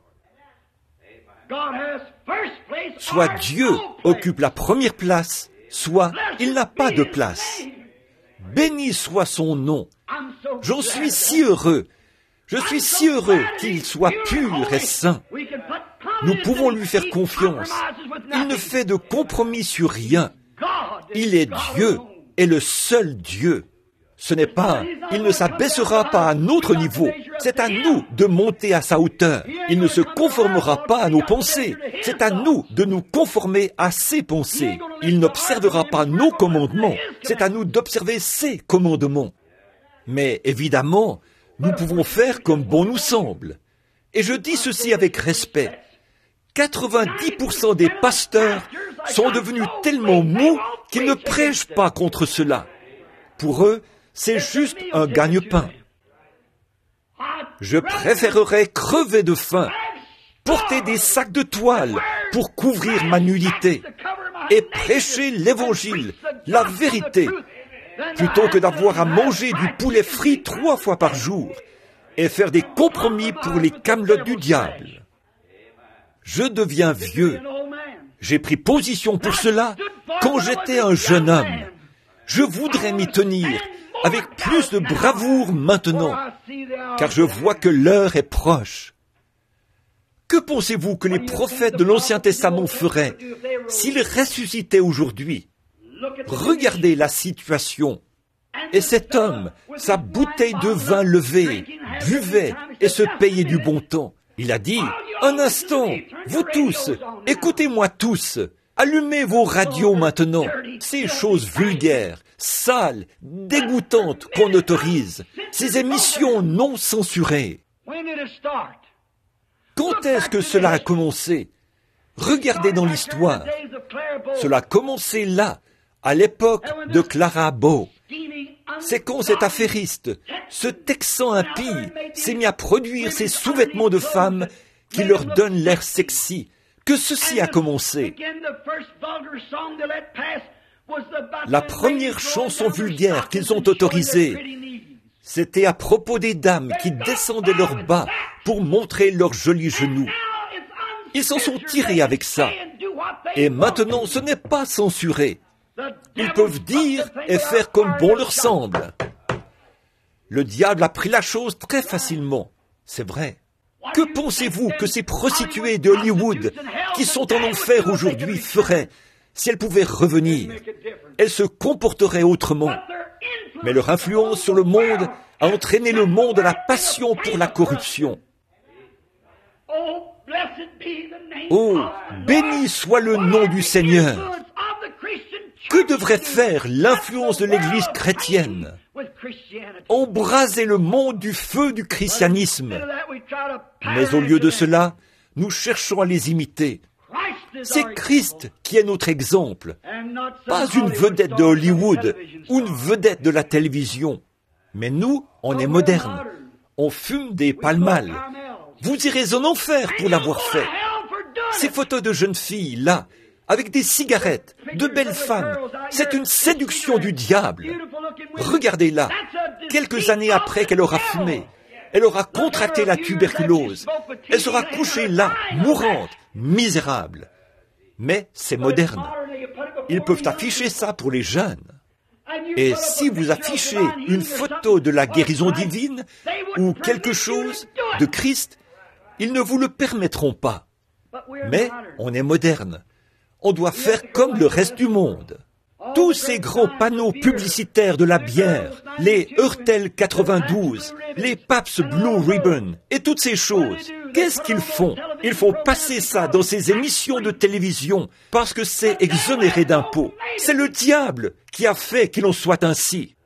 Soit Dieu occupe la première place, soit il n'a pas de place. Béni soit son nom. J'en suis si heureux. Je suis si heureux qu'il soit pur et saint. Nous pouvons lui faire confiance. Il ne fait de compromis sur rien. Il est Dieu et le seul Dieu. Ce n'est pas, il ne s'abaissera pas à notre niveau. C'est à nous de monter à sa hauteur. Il ne se conformera pas à nos pensées. C'est à nous de nous conformer à ses pensées. Il n'observera pas nos commandements. C'est à nous d'observer ses commandements. Mais évidemment, nous pouvons faire comme bon nous semble. Et je dis ceci avec respect. quatre-vingt-dix pour cent des pasteurs sont devenus tellement mous qu'ils ne prêchent pas contre cela. Pour eux, c'est juste un gagne-pain. Je préférerais crever de faim, porter des sacs de toile pour couvrir ma nudité et prêcher l'évangile, la vérité, plutôt que d'avoir à manger du poulet frit trois fois par jour et faire des compromis pour les camelotes du diable. Je deviens vieux. J'ai pris position pour cela quand j'étais un jeune homme. Je voudrais m'y tenir avec plus de bravoure maintenant, car je vois que l'heure est proche. Que pensez-vous que les prophètes de l'Ancien Testament feraient s'ils ressuscitaient aujourd'hui? Regardez la situation. Et cet homme, sa bouteille de vin levée, buvait et se payait du bon temps. Il a dit, « Un instant, vous tous, écoutez-moi tous, allumez vos radios maintenant, ces choses vulgaires, sales, dégoûtantes qu'on autorise, ces émissions non censurées. » Quand est-ce que cela a commencé? Regardez dans l'histoire. Cela a commencé là, à l'époque de Clara Bow. C'est quand cet affairiste, ce Texan impie, s'est mis à produire ces sous-vêtements de femmes qui leur donnent l'air sexy, que ceci a commencé. La première chanson vulgaire qu'ils ont autorisée, c'était à propos des dames qui descendaient leurs bas pour montrer leurs jolis genoux. Ils s'en sont tirés avec ça. Et maintenant, ce n'est pas censuré. Ils peuvent dire et faire comme bon leur semble. Le diable a pris la chose très facilement. C'est vrai. Que pensez-vous que ces prostituées de Hollywood, qui sont en enfer aujourd'hui, feraient si elles pouvaient revenir? Elles se comporteraient autrement. Mais leur influence sur le monde a entraîné le monde à la passion pour la corruption. Oh, béni soit le nom du Seigneur! Que devrait faire l'influence de l'Église chrétienne? Embraser le monde du feu du christianisme. Mais au lieu de cela, nous cherchons à les imiter. C'est Christ qui est notre exemple, pas une vedette de Hollywood ou une vedette de la télévision. Mais nous, on est modernes. On fume des Pall-Mall. Vous irez en enfer pour l'avoir fait. Ces photos de jeunes filles, là, avec des cigarettes, de belles femmes, c'est une séduction du diable. Regardez-la, quelques années après qu'elle aura fumé, elle aura contracté la tuberculose. Elle sera couchée là, mourante, misérable. Mais c'est moderne. Ils peuvent afficher ça pour les jeunes. Et si vous affichez une photo de la guérison divine ou quelque chose de Christ, ils ne vous le permettront pas. Mais on est moderne. On doit faire comme le reste du monde. Tous ces grands panneaux publicitaires de la bière, les Hurtel quatre-vingt-douze, les Pabst Blue Ribbon et toutes ces choses, qu'est-ce qu'ils font? Ils font passer ça dans ces émissions de télévision parce que c'est exonéré d'impôts. C'est le diable qui a fait qu'il en soit ainsi.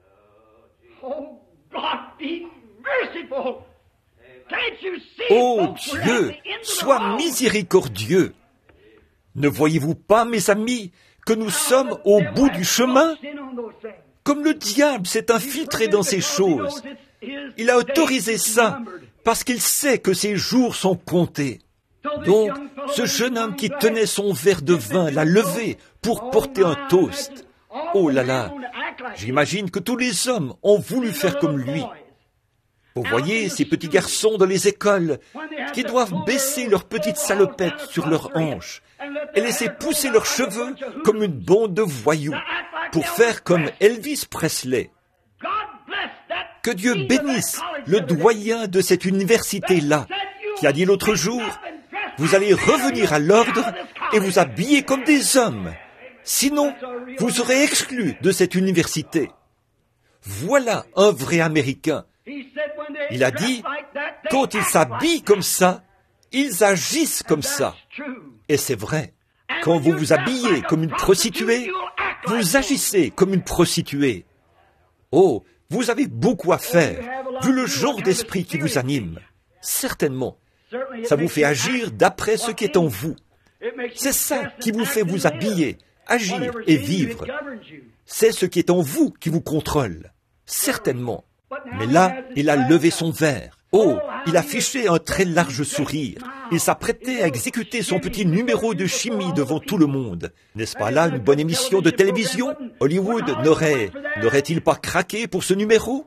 Oh Dieu, sois miséricordieux. Ne voyez-vous pas, mes amis, que nous sommes au bout du chemin? Comme le diable s'est infiltré dans ces choses, il a autorisé ça parce qu'il sait que ses jours sont comptés. Donc, ce jeune homme qui tenait son verre de vin l'a levé pour porter un toast. Oh là là, j'imagine que tous les hommes ont voulu faire comme lui. Vous voyez ces petits garçons dans les écoles qui doivent baisser leurs petites salopettes sur leurs hanches et laisser pousser leurs cheveux comme une bande de voyous pour faire comme Elvis Presley. Que Dieu bénisse le doyen de cette université-là qui a dit l'autre jour, vous allez revenir à l'ordre et vous habiller comme des hommes. Sinon, vous serez exclus de cette université. Voilà un vrai Américain. Il a dit, quand ils s'habillent comme ça, ils agissent comme ça. Et c'est vrai. Quand vous vous habillez comme une prostituée, vous agissez comme une prostituée. Oh, vous avez beaucoup à faire, vu le genre d'esprit qui vous anime. Certainement. Ça vous fait agir d'après ce qui est en vous. C'est ça qui vous fait vous habiller, agir et vivre. C'est ce qui est en vous qui vous contrôle. Certainement. Mais là, il a levé son verre. Oh, il affichait un très large sourire. Il s'apprêtait à exécuter son petit numéro de chimie devant tout le monde. N'est-ce pas là une bonne émission de télévision? Hollywood n'aurait, n'aurait-il pas craqué pour ce numéro?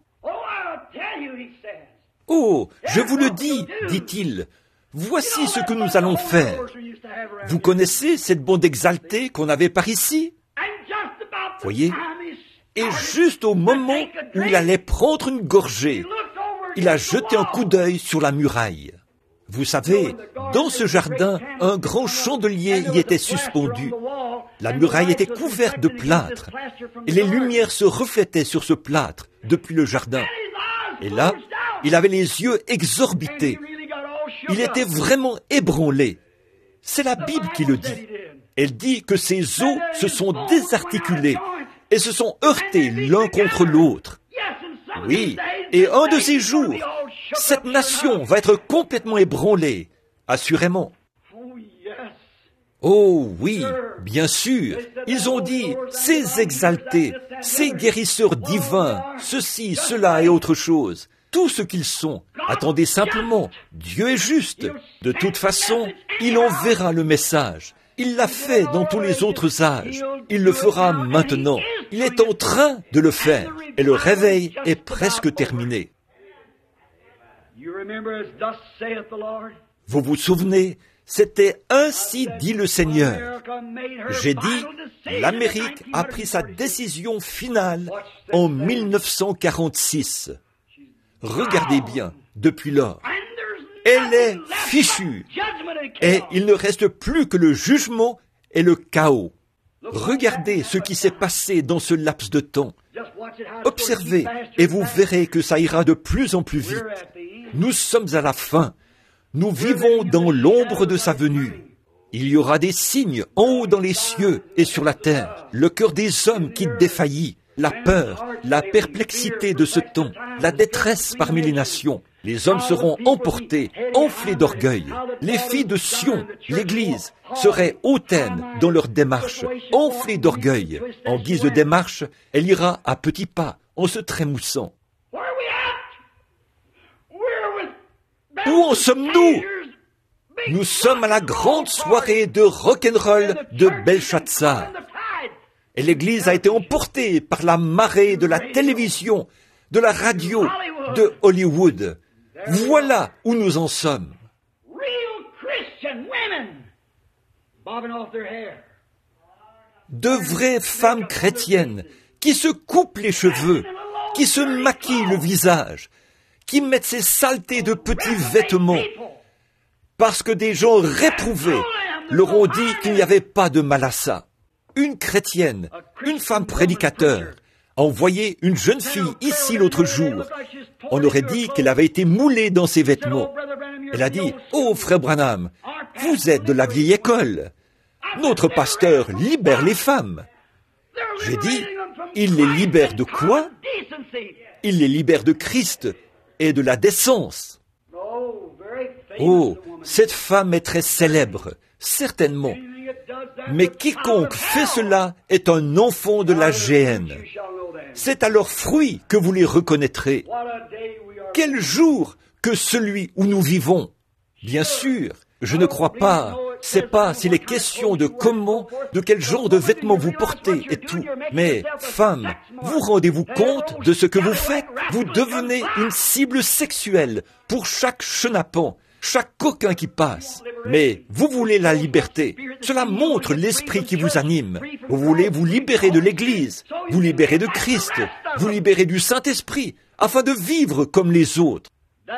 Oh, je vous le dis, dit-il. Voici ce que nous allons faire. Vous connaissez cette bande exaltée qu'on avait par ici? Voyez? Et juste au moment où il allait prendre une gorgée, il a jeté un coup d'œil sur la muraille. Vous savez, dans ce jardin, un grand chandelier y était suspendu. La muraille était couverte de plâtre, et les lumières se reflétaient sur ce plâtre depuis le jardin. Et là, il avait les yeux exorbités. Il était vraiment ébranlé. C'est la Bible qui le dit. Elle dit que ses os se sont désarticulés et se sont heurtés l'un contre l'autre. Oui, et un de ces jours, cette nation va être complètement ébranlée, assurément. Oh oui, bien sûr, ils ont dit, ces exaltés, ces guérisseurs divins, ceci, cela et autre chose, tout ce qu'ils sont. Attendez simplement, Dieu est juste. De toute façon, il enverra le message. Il l'a fait dans tous les autres âges. Il le fera maintenant. Il est en train de le faire. Et le réveil est presque terminé. Vous vous souvenez, c'était ainsi dit le Seigneur. J'ai dit, l'Amérique a pris sa décision finale en mille neuf cent quarante-six. Regardez bien, depuis lors, elle est fichue. Et il ne reste plus que le jugement et le chaos. Regardez ce qui s'est passé dans ce laps de temps. Observez et vous verrez que ça ira de plus en plus vite. Nous sommes à la fin. Nous vivons dans l'ombre de sa venue. Il y aura des signes en haut dans les cieux et sur la terre. Le cœur des hommes qui défaillit, la peur, la perplexité de ce temps, la détresse parmi les nations. Les hommes seront emportés, enflés d'orgueil. Les filles de Sion, l'Église, seraient hautaines dans leur démarche, enflées d'orgueil. En guise de démarche, elle ira à petits pas, en se trémoussant. Où en sommes-nous? Nous sommes à la grande soirée de rock'n'roll de Belshazzar. Et l'Église a été emportée par la marée de la télévision, de la radio, de Hollywood. Voilà où nous en sommes. De vraies femmes chrétiennes qui se coupent les cheveux, qui se maquillent le visage, qui mettent ces saletés de petits vêtements, parce que des gens réprouvés leur ont dit qu'il n'y avait pas de mal à ça. Une chrétienne, une femme prédicateur, a envoyé une jeune fille ici l'autre jour. On aurait dit qu'elle avait été moulée dans ses vêtements. Elle a dit, « Oh, frère Branham, vous êtes de la vieille école. Notre pasteur libère les femmes. » J'ai dit, « Il les libère de quoi? Il les libère de Christ et de la décence. » Oh, cette femme est très célèbre, certainement. Mais quiconque fait cela est un enfant de la géhenne. C'est à leurs fruits que vous les reconnaîtrez. Quel jour que celui où nous vivons. Bien sûr, je ne crois pas. C'est pas s'il est question de comment, de quel genre de vêtements vous portez et tout. Mais, femme, vous rendez-vous compte de ce que vous faites? Vous devenez une cible sexuelle pour chaque chenapan, chaque coquin qui passe. Mais vous voulez la liberté. Cela montre l'esprit qui vous anime. Vous voulez vous libérer de l'Église, vous libérer de Christ, vous libérer du Saint-Esprit, afin de vivre comme les autres.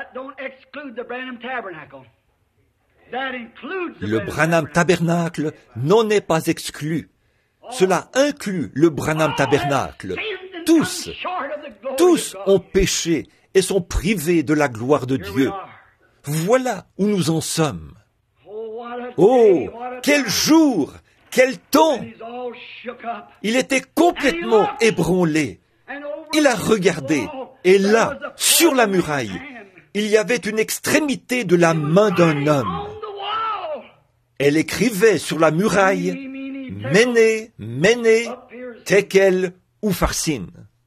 Le Branham Tabernacle n'en est pas exclu. Cela inclut le Branham Tabernacle. Tous, tous ont péché et sont privés de la gloire de Dieu. Voilà où nous en sommes. Oh, quel jour, quel temps! Il était complètement ébranlé. Il a regardé, et là, sur la muraille, il y avait une extrémité de la main d'un homme. Elle écrivait sur la muraille « Méné, Méné, Tekel ou Farsin ».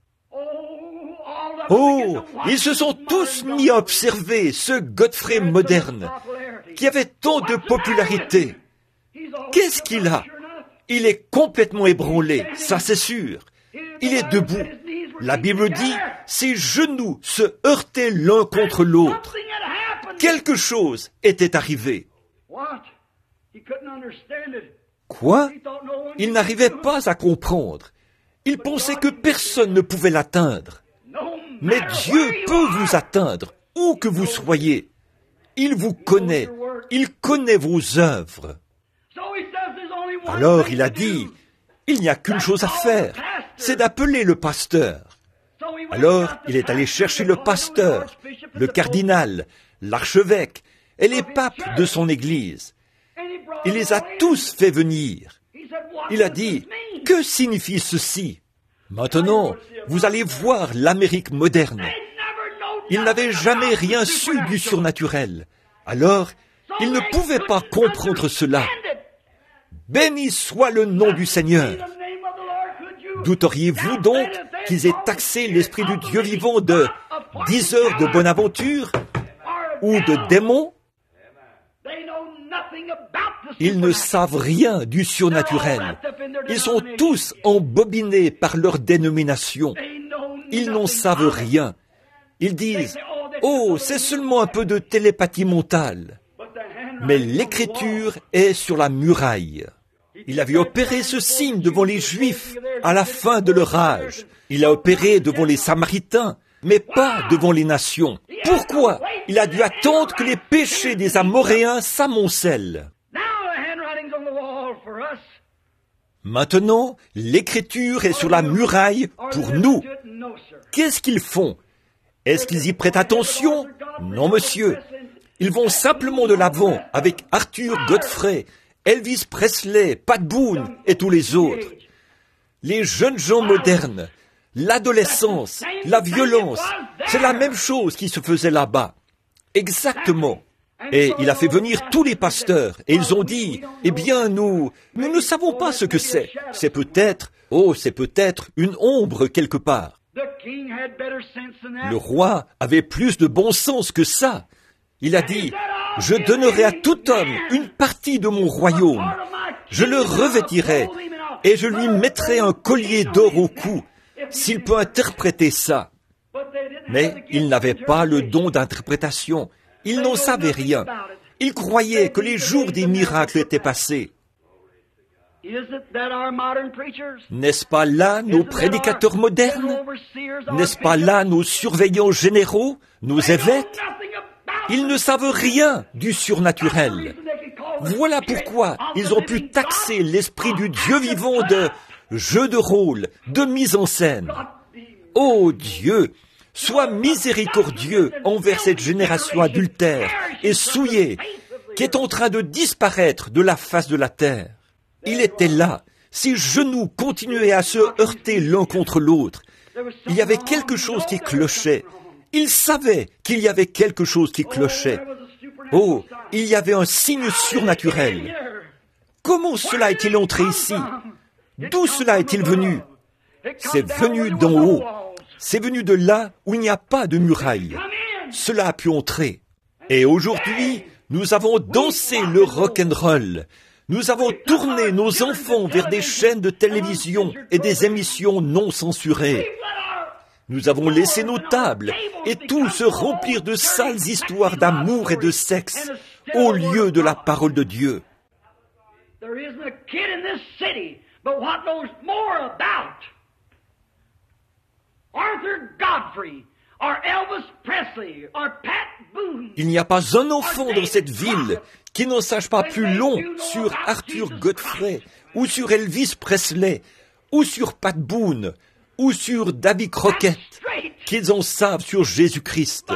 Oh, ils se sont tous mis à observer ce Godfrey moderne, qui avait tant de popularité. Qu'est-ce qu'il a? Il est complètement ébranlé, ça c'est sûr. Il est debout. La Bible dit, ses genoux se heurtaient l'un contre l'autre. Quelque chose était arrivé. Quoi? Il n'arrivait pas à comprendre. Il pensait que personne ne pouvait l'atteindre. Mais Dieu peut vous atteindre, où que vous soyez. Il vous connaît. Il connaît vos œuvres. Alors il a dit, il n'y a qu'une chose à faire, c'est d'appeler le pasteur. Alors il est allé chercher le pasteur, le cardinal, l'archevêque et les papes de son église. Il les a tous fait venir. Il a dit, que signifie ceci? Maintenant, vous allez voir l'Amérique moderne. Ils n'avaient jamais rien su du surnaturel. Alors, ils ne pouvaient pas comprendre cela. Béni soit le nom du Seigneur. Douteriez-vous donc qu'ils aient taxé l'Esprit du Dieu vivant de dix heures de bonne aventure ou de démons? Ils ne savent rien du surnaturel. Ils sont tous embobinés par leur dénomination. Ils n'en savent rien. Ils disent, « Oh, c'est seulement un peu de télépathie mentale. » Mais l'Écriture est sur la muraille. Il avait opéré ce signe devant les Juifs à la fin de leur âge. Il a opéré devant les Samaritains, mais pas devant les nations. Pourquoi? Il a dû attendre que les péchés des Amoréens s'amoncellent. Maintenant, l'Écriture est sur la muraille pour nous. Qu'est-ce qu'ils font? Est-ce qu'ils y prêtent attention? Non, monsieur. Ils vont simplement de l'avant avec Arthur Godfrey, Elvis Presley, Pat Boone et tous les autres. Les jeunes gens modernes, l'adolescence, la violence, c'est la même chose qui se faisait là-bas. Exactement. Et il a fait venir tous les pasteurs, et ils ont dit, eh bien, nous, nous ne savons pas ce que c'est. C'est peut-être, oh, c'est peut-être une ombre quelque part. Le roi avait plus de bon sens que ça. Il a dit, je donnerai à tout homme une partie de mon royaume. Je le revêtirai, et je lui mettrai un collier d'or au cou, s'il peut interpréter ça. Mais il n'avait pas le don d'interprétation. Ils n'en savaient rien. Ils croyaient que les jours des miracles étaient passés. N'est-ce pas là nos prédicateurs modernes? N'est-ce pas là nos surveillants généraux, nos évêques? Ils ne savent rien du surnaturel. Voilà pourquoi ils ont pu taxer l'esprit du Dieu vivant de jeu de rôle, de mise en scène. Ô Dieu, sois miséricordieux envers cette génération adultère et souillée qui est en train de disparaître de la face de la terre. Il était là, ses genoux continuaient à se heurter l'un contre l'autre. Il y avait quelque chose qui clochait. Il savait qu'il y avait quelque chose qui clochait. Oh, il y avait un signe surnaturel. Comment cela est-il entré ici? D'où cela est-il venu? C'est venu d'en haut. C'est venu de là où il n'y a pas de muraille. cela a pu entrer. Et aujourd'hui, nous avons dansé le rock'n'roll. Nous avons tourné nos enfants vers des chaînes de télévision et des émissions non censurées. Nous avons laissé nos tables et tout se remplir de sales histoires d'amour et de sexe au lieu de la parole de Dieu. Il n'y a pas un enfant dans cette ville qui n'en sache pas plus long sur Arthur Godfrey, ou sur Elvis Presley, ou sur Pat Boone, ou sur Davy Crockett, qu'ils en savent sur Jésus-Christ.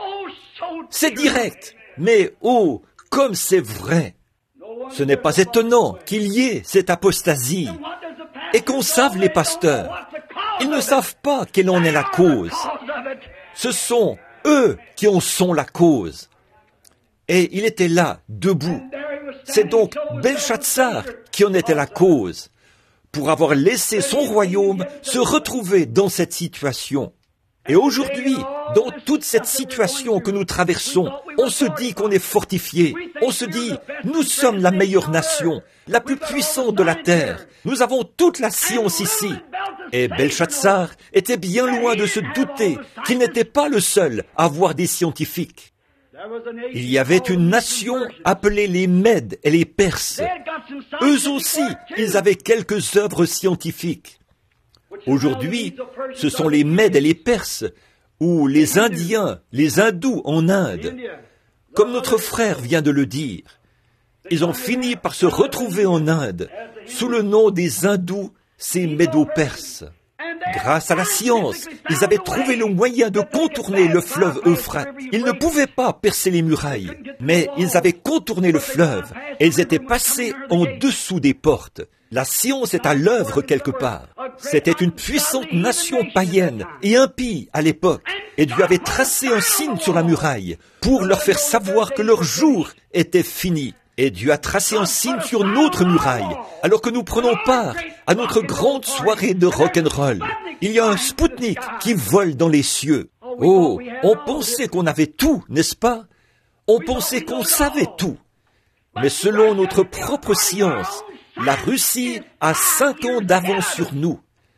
C'est direct, mais oh, comme c'est vrai. Ce n'est pas étonnant qu'il y ait cette apostasie, et qu'on sache les pasteurs. Ils ne savent pas quelle en est la cause. Ce sont eux qui en sont la cause. Et il était là, debout. C'est donc Belshazzar qui en était la cause, pour avoir laissé son royaume se retrouver dans cette situation. Et aujourd'hui, dans toute cette situation que nous traversons, on se dit qu'on est fortifié. On se dit, nous sommes la meilleure nation, la plus puissante de la terre. Nous avons toute la science ici. Et Belshazzar était bien loin de se douter qu'il n'était pas le seul à avoir des scientifiques. Il y avait une nation appelée les Mèdes et les Perses. Eux aussi, ils avaient quelques œuvres scientifiques. Aujourd'hui, ce sont les Mèdes et les Perses, ou les Indiens, les Hindous en Inde. Comme notre frère vient de le dire, ils ont fini par se retrouver en Inde, sous le nom des Hindous, ces Médo-Perses. Grâce à la science, ils avaient trouvé le moyen de contourner le fleuve Euphrate. Ils ne pouvaient pas percer les murailles, mais ils avaient contourné le fleuve et ils étaient passés en dessous des portes. La science est à l'œuvre quelque part. C'était une puissante nation païenne et impie à l'époque, et Dieu avait tracé un signe sur la muraille pour leur faire savoir que leur jour était fini. Et Dieu a tracé un signe sur notre muraille, alors que nous prenons part à notre grande soirée de rock'n'roll. Il y a un Spoutnik qui vole dans les cieux. Oh, on pensait qu'on avait tout, n'est-ce pas? On pensait qu'on savait tout. Mais selon notre propre science, la Russie a cinq ans d'avance sur nous.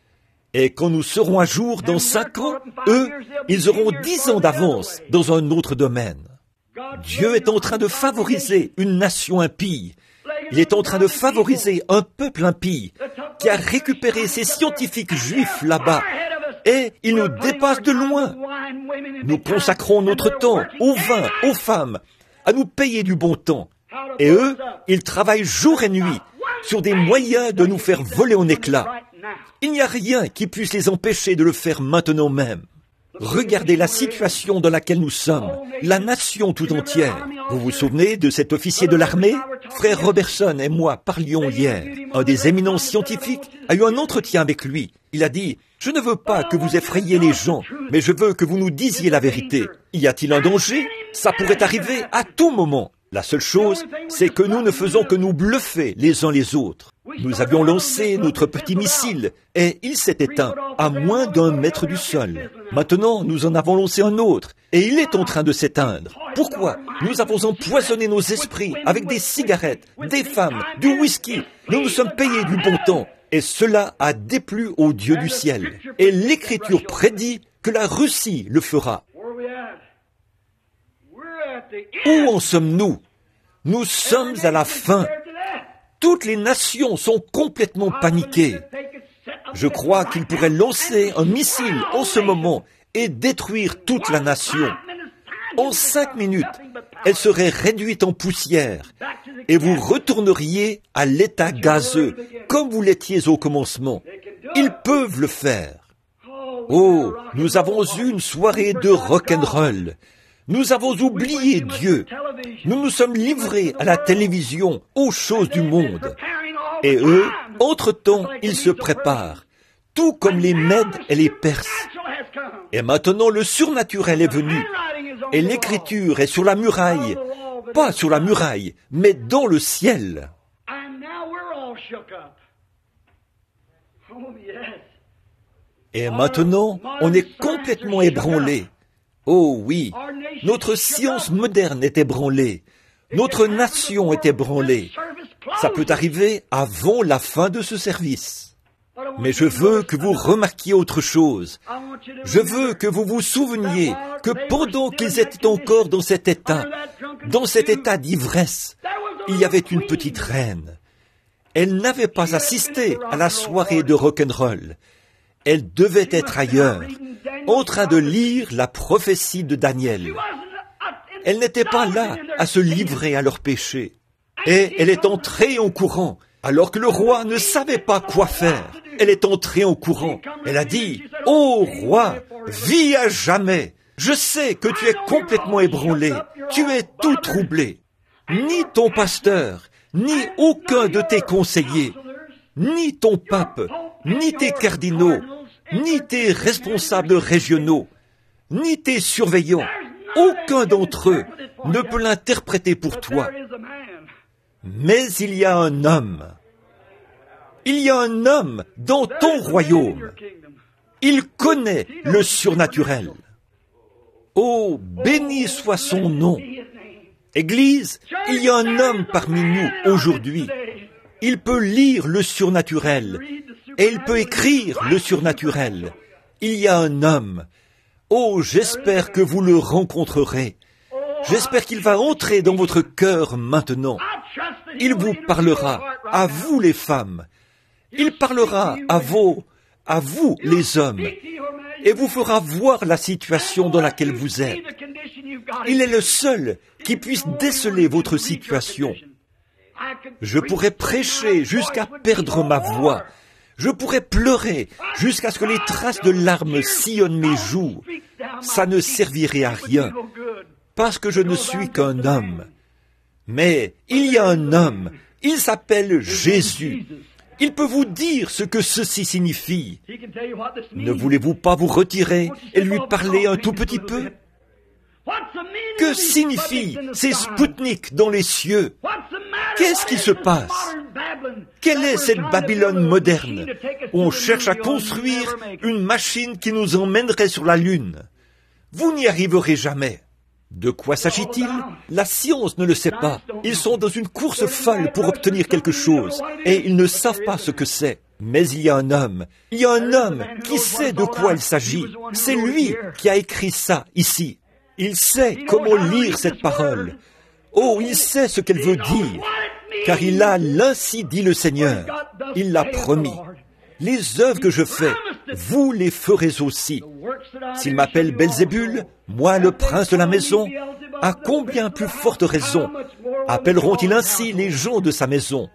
Et quand nous serons à jour dans cinq ans, eux, ils auront dix ans d'avance dans un autre domaine. Dieu est en train de favoriser une nation impie. Il est en train de favoriser un peuple impie qui a récupéré ses scientifiques juifs là-bas. Et il nous dépasse de loin. Nous consacrons notre temps au vin, aux femmes, à nous payer du bon temps. Et eux, ils travaillent jour et nuit sur des moyens de nous faire voler en éclats. Il n'y a rien qui puisse les empêcher de le faire maintenant même. Regardez la situation dans laquelle nous sommes, la nation tout entière. Vous vous souvenez de cet officier de l'armée? Frère Robertson et moi parlions hier. Un des éminents scientifiques a eu un entretien avec lui. Il a dit, « Je ne veux pas que vous effrayiez les gens, mais je veux que vous nous disiez la vérité. Y a-t-il un danger? Ça pourrait arriver à tout moment. La seule chose, c'est que nous ne faisons que nous bluffer les uns les autres. Nous avions lancé notre petit missile et il s'est éteint à moins d'un mètre du sol. Maintenant, nous en avons lancé un autre et il est en train de s'éteindre. Pourquoi? Nous avons empoisonné nos esprits avec des cigarettes, des femmes, du whisky. Nous nous sommes payés du bon temps et cela a déplu au Dieu du ciel. Et l'Écriture prédit que la Russie le fera. Où en sommes-nous? Nous sommes à la fin. Toutes les nations sont complètement paniquées. Je crois qu'ils pourraient lancer un missile en ce moment et détruire toute la nation. En cinq minutes, elle serait réduite en poussière et vous retourneriez à l'état gazeux, comme vous l'étiez au commencement. Ils peuvent le faire. Oh, nous avons eu une soirée de rock'n'roll. Nous avons oublié Dieu. Nous nous sommes livrés à la télévision, aux choses du monde. Et eux, entre-temps, ils se préparent, tout comme les Mèdes et les Perses. Et maintenant, le surnaturel est venu. Et l'écriture est sur la muraille. Pas sur la muraille, mais dans le ciel. Et maintenant, on est complètement ébranlé. Oh oui, notre science moderne est ébranlée. Notre nation est ébranlée. Ça peut arriver avant la fin de ce service. Mais je veux que vous remarquiez autre chose. Je veux que vous vous souveniez que pendant qu'ils étaient encore dans cet état, dans cet état d'ivresse, il y avait une petite reine. Elle n'avait pas assisté à la soirée de rock'n'roll. Elle devait être ailleurs, en train de lire la prophétie de Daniel. Elle n'était pas là à se livrer à leurs péchés. Et elle est entrée en courant, alors que le roi ne savait pas quoi faire. Elle est entrée en courant. Elle a dit, « Ô roi, vis à jamais. Je sais que tu es complètement ébranlé. Tu es tout troublé. Ni ton pasteur, ni aucun de tes conseillers, ni ton pape, ni tes cardinaux, ni tes responsables régionaux, ni tes surveillants, aucun d'entre eux ne peut l'interpréter pour toi. Mais il y a un homme. Il y a un homme dans ton royaume. Il connaît le surnaturel. Oh, béni soit son nom. Église, il y a un homme parmi nous aujourd'hui. Il peut lire le surnaturel et il peut écrire le surnaturel. Il y a un homme. Oh, j'espère que vous le rencontrerez. J'espère qu'il va entrer dans votre cœur maintenant. Il vous parlera, à vous les femmes. Il parlera à vos, à vous les hommes, et vous fera voir la situation dans laquelle vous êtes. Il est le seul qui puisse déceler votre situation. Je pourrais prêcher jusqu'à perdre ma voix. Je pourrais pleurer jusqu'à ce que les traces de larmes sillonnent mes joues. Ça ne servirait à rien, parce que je ne suis qu'un homme. Mais il y a un homme, il s'appelle Jésus. Il peut vous dire ce que ceci signifie. Ne voulez-vous pas vous retirer et lui parler un tout petit peu? Que signifient ces Spoutniks dans les cieux? Qu'est-ce qui se passe? Quelle est cette Babylone moderne? On cherche à construire une machine qui nous emmènerait sur la Lune. Vous n'y arriverez jamais. De quoi s'agit-il? La science ne le sait pas. Ils sont dans une course folle pour obtenir quelque chose, et ils ne savent pas ce que c'est. Mais il y a un homme, il y a un homme qui sait de quoi il s'agit. C'est lui qui a écrit ça ici. Il sait comment lire cette parole. Oh, il sait ce qu'elle veut dire, car il a l'ainsi dit le Seigneur. Il l'a promis. Les œuvres que je fais, vous les ferez aussi. S'il m'appelle Belzébul, moi le prince de la maison, à combien plus forte raison appelleront-ils ainsi les gens de sa maison?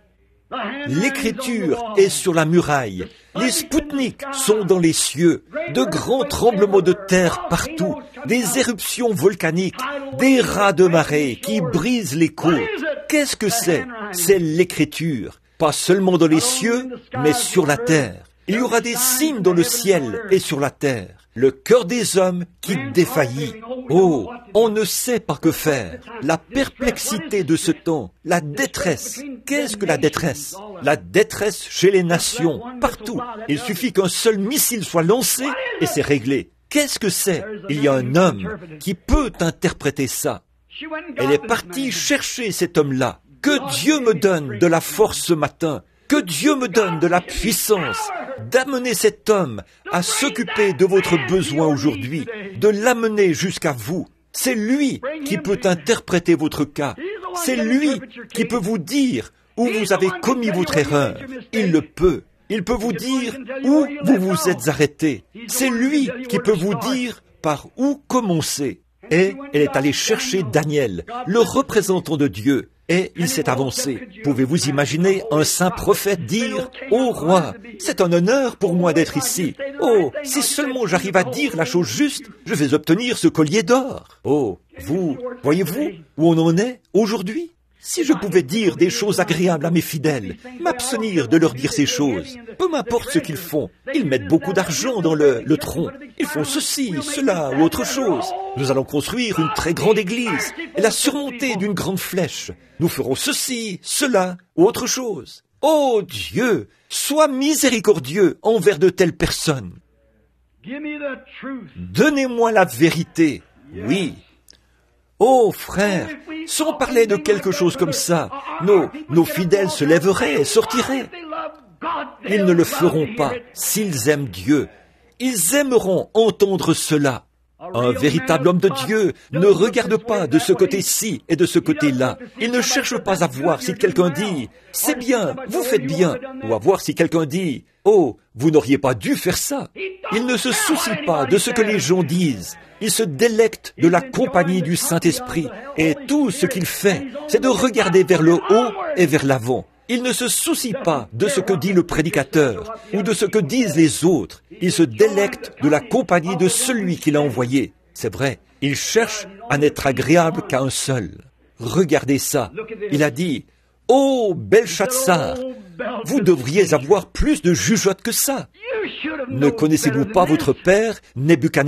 L'Écriture est sur la muraille. Les Spoutniks sont dans les cieux. De grands tremblements de terre partout. Des éruptions volcaniques. Des rats de marée qui brisent les côtes. Qu'est-ce que c'est? C'est l'Écriture. Pas seulement dans les cieux, mais sur la terre. Il y aura des signes dans le ciel et sur la terre. Le cœur des hommes qui défaillit. Oh, on ne sait pas que faire. La perplexité de ce temps, la détresse. Qu'est-ce que la détresse? La détresse chez les nations, partout. Il suffit qu'un seul missile soit lancé et c'est réglé. Qu'est-ce que c'est? Il y a un homme qui peut interpréter ça. Elle est partie chercher cet homme-là. Que Dieu me donne de la force ce matin. Que Dieu me donne de la puissance d'amener cet homme à s'occuper de votre besoin aujourd'hui, de l'amener jusqu'à vous. C'est lui qui peut interpréter votre cas. C'est lui qui peut vous dire où vous avez commis votre erreur. Il le peut. Il peut vous dire où vous vous êtes arrêté. C'est lui qui peut vous dire par où commencer. Et elle est allée chercher Daniel, le représentant de Dieu. Et il s'est avancé. Pouvez-vous imaginer un saint prophète dire « Ô roi, c'est un honneur pour moi d'être ici. Oh, si seulement j'arrive à dire la chose juste, je vais obtenir ce collier d'or. » Oh, vous, voyez-vous où on en est aujourd'hui? Si je pouvais dire des choses agréables à mes fidèles, m'abstenir de leur dire ces choses, peu m'importe ce qu'ils font, ils mettent beaucoup d'argent dans le, le tronc, ils font ceci, cela ou autre chose. Nous allons construire une très grande église et la surmonter d'une grande flèche. Nous ferons ceci, cela ou autre chose. Oh Dieu, sois miséricordieux envers de telles personnes. Donnez-moi la vérité. Oui. Oh, frère, si on parlait de quelque chose comme ça, nos, nos fidèles se lèveraient et sortiraient. Ils ne le feront pas s'ils aiment Dieu. Ils aimeront entendre cela. Un véritable homme de Dieu ne regarde pas de ce côté-ci et de ce côté-là. Il ne cherche pas à voir si quelqu'un dit « c'est bien, vous faites bien » ou à voir si quelqu'un dit « oh, vous n'auriez pas dû faire ça ». Il ne se soucie pas de ce que les gens disent. Il se délecte de la compagnie du Saint-Esprit et tout ce qu'il fait, c'est de regarder vers le haut et vers l'avant. Il ne se soucie pas de ce que dit le prédicateur ou de ce que disent les autres. Il se délecte de la compagnie de celui qui l'a envoyé. C'est vrai, il cherche à n'être agréable qu'à un seul. Regardez ça. Il a dit, « Oh, Belshazzar, vous devriez avoir plus de jugeote que ça. Ne connaissez-vous pas votre père, Nebuchadnezzar ?»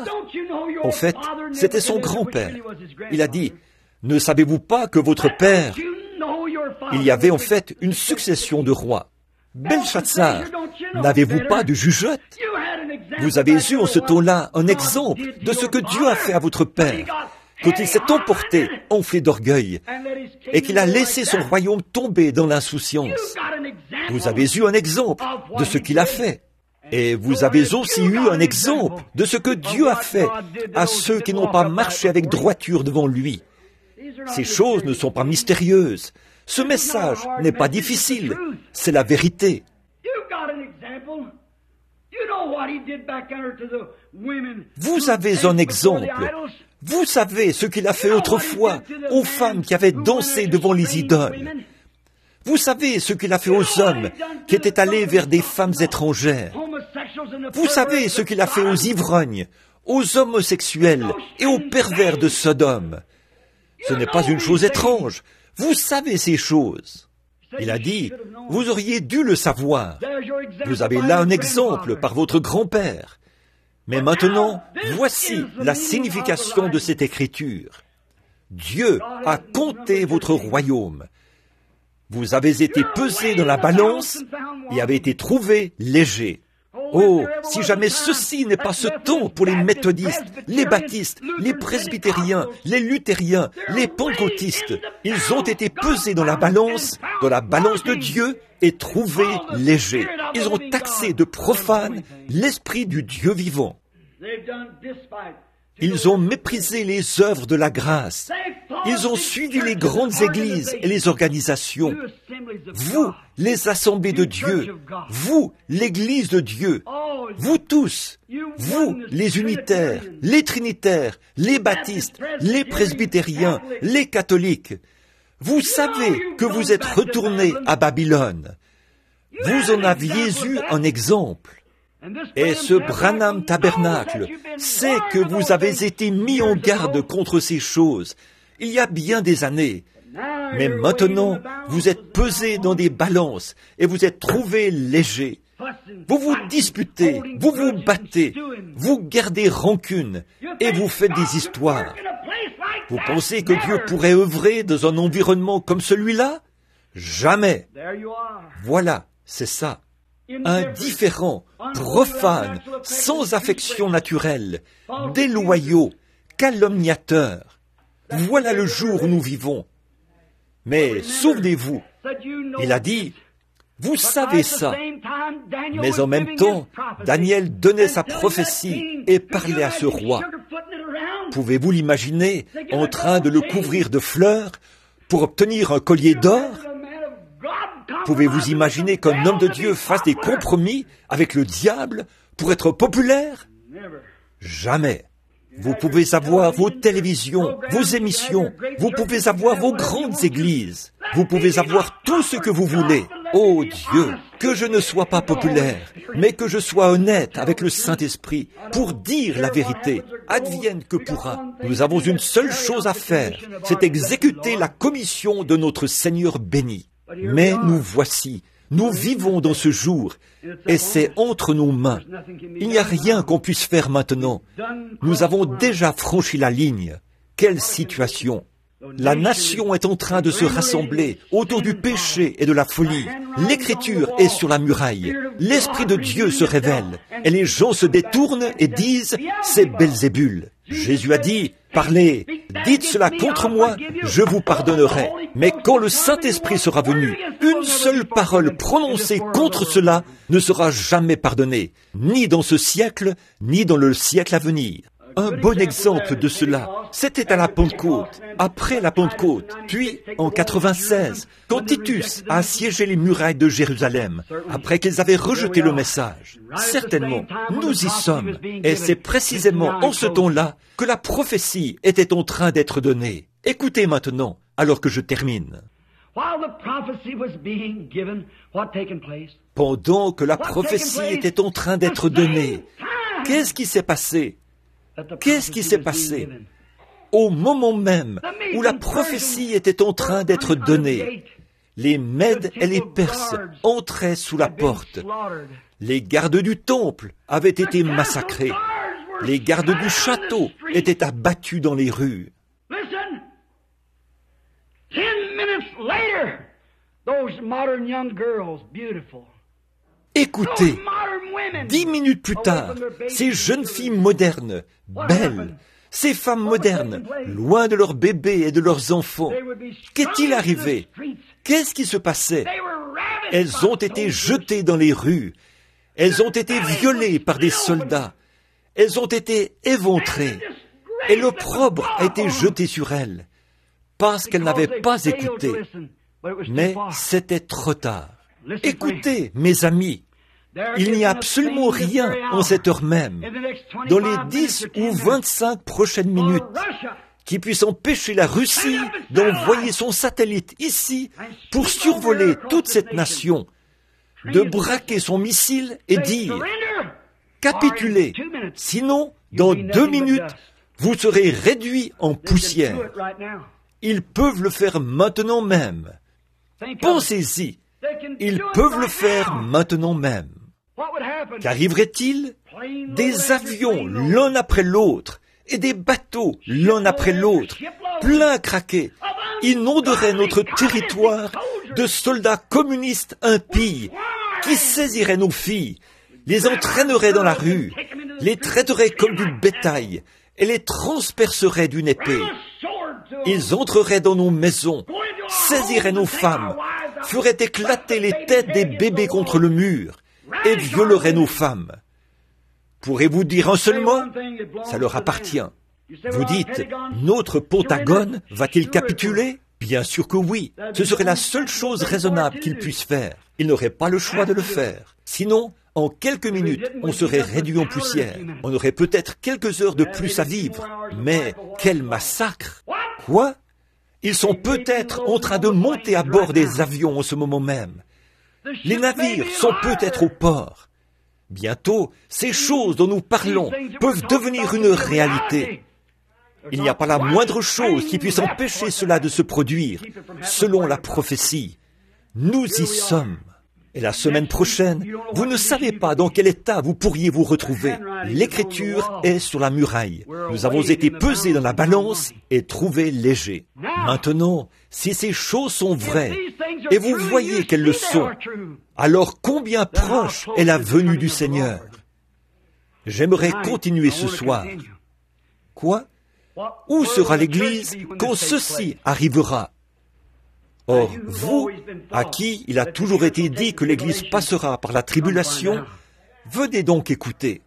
En fait, c'était son grand-père. Il a dit, « Ne savez-vous pas que votre père... » Il y avait en fait une succession de rois. Belshazzar, n'avez-vous pas de jugeote? Vous avez eu en ce temps-là un exemple de ce que Dieu a fait à votre père, quand il s'est emporté, enflé d'orgueil, et qu'il a laissé son royaume tomber dans l'insouciance. Vous avez eu un exemple de ce qu'il a fait. Et vous avez aussi eu un exemple de ce que Dieu a fait à ceux qui n'ont pas marché avec droiture devant lui. Ces choses ne sont pas mystérieuses. Ce message n'est pas difficile, c'est la vérité. Vous avez un exemple. Vous savez ce qu'il a fait autrefois aux femmes qui avaient dansé devant les idoles. Vous savez ce qu'il a fait aux hommes qui étaient allés vers des femmes étrangères. Vous savez ce qu'il a fait aux ivrognes, aux homosexuels et aux pervers de Sodome. Ce n'est pas une chose étrange. Vous savez ces choses. Il a dit, vous auriez dû le savoir. Vous avez là un exemple par votre grand-père. Mais maintenant, voici la signification de cette écriture. Dieu a compté votre royaume. Vous avez été pesé dans la balance et avez été trouvé léger. Oh, si jamais ceci n'est pas ce temps pour les méthodistes, les baptistes, les presbytériens, les luthériens, les pentecôtistes. Ils ont été pesés dans la balance, dans la balance de Dieu et trouvés légers. Ils ont taxé de profane l'esprit du Dieu vivant. Ils ont méprisé les œuvres de la grâce. Ils ont suivi les grandes églises et les organisations. Vous, les assemblées de Dieu, vous, l'église de Dieu, vous tous, vous, les unitaires, les trinitaires, les baptistes, les presbytériens, les catholiques, vous savez que vous êtes retournés à Babylone. Vous en aviez eu un exemple. Et ce Branham Tabernacle sait que vous avez été mis en garde contre ces choses il y a bien des années. Mais maintenant, vous êtes pesés dans des balances et vous êtes trouvés légers. Vous vous disputez, vous vous battez, vous gardez rancune et vous faites des histoires. Vous pensez que Dieu pourrait œuvrer dans un environnement comme celui-là? Jamais. Voilà, c'est ça. Indifférents, profanes, sans affection naturelle, déloyaux, calomniateurs. Voilà le jour où nous vivons. Mais souvenez-vous, il a dit, vous savez ça. Mais en même temps, Daniel donnait sa prophétie et parlait à ce roi. Pouvez-vous l'imaginer en train de le couvrir de fleurs pour obtenir un collier d'or? Pouvez-vous imaginer qu'un homme de Dieu fasse des compromis avec le diable pour être populaire? Jamais. Vous pouvez avoir vos télévisions, vos émissions, vous pouvez avoir vos grandes églises, vous pouvez avoir tout ce que vous voulez. Oh Dieu, que je ne sois pas populaire, mais que je sois honnête avec le Saint-Esprit pour dire la vérité, advienne que pourra. Nous avons une seule chose à faire, c'est exécuter la commission de notre Seigneur béni. Mais nous voici, nous vivons dans ce jour, et c'est entre nos mains. Il n'y a rien qu'on puisse faire maintenant. Nous avons déjà franchi la ligne. Quelle situation! La nation est en train de se rassembler autour du péché et de la folie. L'Écriture est sur la muraille. L'Esprit de Dieu se révèle, et les gens se détournent et disent « c'est Belzébul ». Jésus a dit, « Parlez, dites cela contre moi, je vous pardonnerai. Mais quand le Saint-Esprit sera venu, une seule parole prononcée contre cela ne sera jamais pardonnée, ni dans ce siècle, ni dans le siècle à venir. » Un bon exemple de cela, c'était à la Pentecôte, après la Pentecôte, puis en quatre-vingt-seize, quand Titus a assiégé les murailles de Jérusalem, après qu'ils avaient rejeté le message. Certainement, nous y sommes, et c'est précisément en ce temps-là que la prophétie était en train d'être donnée. Écoutez maintenant, alors que je termine. Pendant que la prophétie était en train d'être donnée, qu'est-ce qui s'est passé? Qu'est-ce qui s'est passé? Au moment même où la prophétie était en train d'être donnée, les Mèdes et les Perses entraient sous la porte. Les gardes du temple avaient été massacrés. Les gardes du château étaient abattus dans les rues. Écoutez, dix minutes plus tard, ces jeunes filles modernes, belles, ces femmes modernes, loin de leurs bébés et de leurs enfants, qu'est-il arrivé? Qu'est-ce qui se passait? Elles ont été jetées dans les rues, elles ont été violées par des soldats, elles ont été éventrées, et l'opprobre a été jeté sur elles, parce qu'elles n'avaient pas écouté. Mais c'était trop tard. Écoutez, mes amis, il n'y a absolument rien en cette heure même, dans les dix ou vingt-cinq prochaines minutes, qui puisse empêcher la Russie d'envoyer son satellite ici pour survoler toute cette nation, de braquer son missile et dire « Capitulez, sinon, dans deux minutes, vous serez réduits en poussière. » Ils peuvent le faire maintenant même. Pensez-y. Ils peuvent le faire maintenant même. Qu'arriverait-il? Des avions l'un après l'autre et des bateaux l'un après l'autre, pleins à craquer, inonderaient notre territoire de soldats communistes impies qui saisiraient nos filles, les entraîneraient dans la rue, les traiteraient comme du bétail et les transperceraient d'une épée. Ils entreraient dans nos maisons, saisiraient nos femmes, feraient éclater les têtes des bébés contre le mur et violeraient nos femmes. Pourrez-vous dire un seul mot? Ça leur appartient. Vous dites, notre Pentagone va-t-il capituler? Bien sûr que oui. Ce serait la seule chose raisonnable qu'il puisse faire. Il n'aurait pas le choix de le faire. Sinon, en quelques minutes, on serait réduit en poussière. On aurait peut-être quelques heures de plus à vivre. Mais quel massacre! Quoi? Ils sont peut-être en train de monter à bord des avions en ce moment même. Les navires sont peut-être au port. Bientôt, ces choses dont nous parlons peuvent devenir une réalité. Il n'y a pas la moindre chose qui puisse empêcher cela de se produire, selon la prophétie. Nous y sommes. Et la semaine prochaine, vous ne savez pas dans quel état vous pourriez vous retrouver. L'écriture est sur la muraille. Nous avons été pesés dans la balance et trouvés légers. Maintenant, si ces choses sont vraies, et vous voyez qu'elles le sont, alors combien proche est la venue du Seigneur? J'aimerais continuer ce soir. Quoi? Où sera l'Église quand ceci arrivera? Or, vous, à qui il a toujours été dit que l'Église passera par la tribulation, venez donc écouter.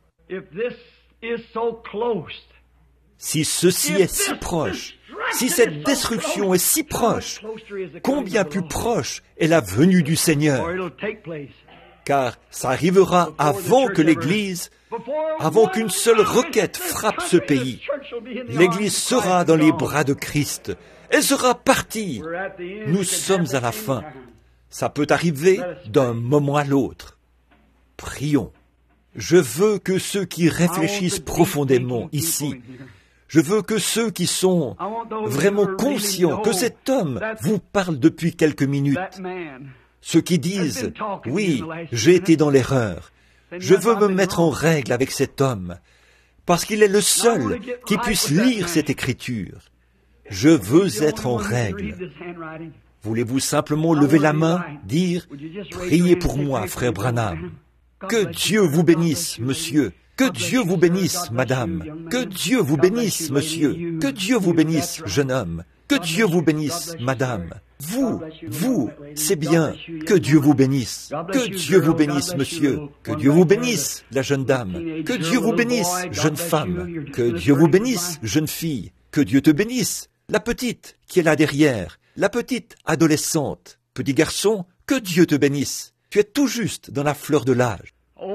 Si ceci est si proche, si cette destruction est si proche, combien plus proche est la venue du Seigneur? Car ça arrivera avant que l'Église, avant qu'une seule requête frappe ce pays. L'Église sera dans les bras de Christ. Elle sera partie. Nous sommes à la fin. Ça peut arriver d'un moment à l'autre. Prions. Je veux que ceux qui réfléchissent profondément ici, je veux que ceux qui sont vraiment conscients que cet homme vous parle depuis quelques minutes, ceux qui disent, oui, j'ai été dans l'erreur, je veux me mettre en règle avec cet homme, parce qu'il est le seul qui puisse lire cette écriture. Je veux être en règle. Voulez-vous simplement lever la main, dire, priez pour moi, frère Branham. Que Dieu vous bénisse, monsieur. Que Dieu vous bénisse, madame. Que Dieu vous bénisse, monsieur. Que Dieu vous bénisse, jeune homme. Que Dieu vous bénisse, madame. Vous, vous, c'est bien. Que Dieu vous bénisse. Que Dieu vous bénisse, monsieur. Que Dieu vous bénisse, la jeune dame. Que Dieu vous bénisse, jeune femme. Que Dieu vous bénisse, jeune fille. Que Dieu te bénisse, la petite qui est là derrière. La petite adolescente. Petit garçon, que Dieu te bénisse. Tu es tout juste dans la fleur de l'âge.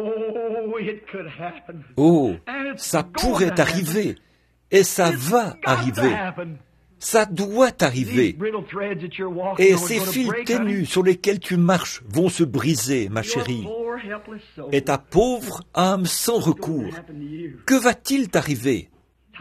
Oh, ça pourrait arriver. Et ça va arriver. Ça doit arriver. Et ces fils ténus sur lesquels tu marches vont se briser, ma chérie. Et ta pauvre âme sans recours, que va-t-il t'arriver?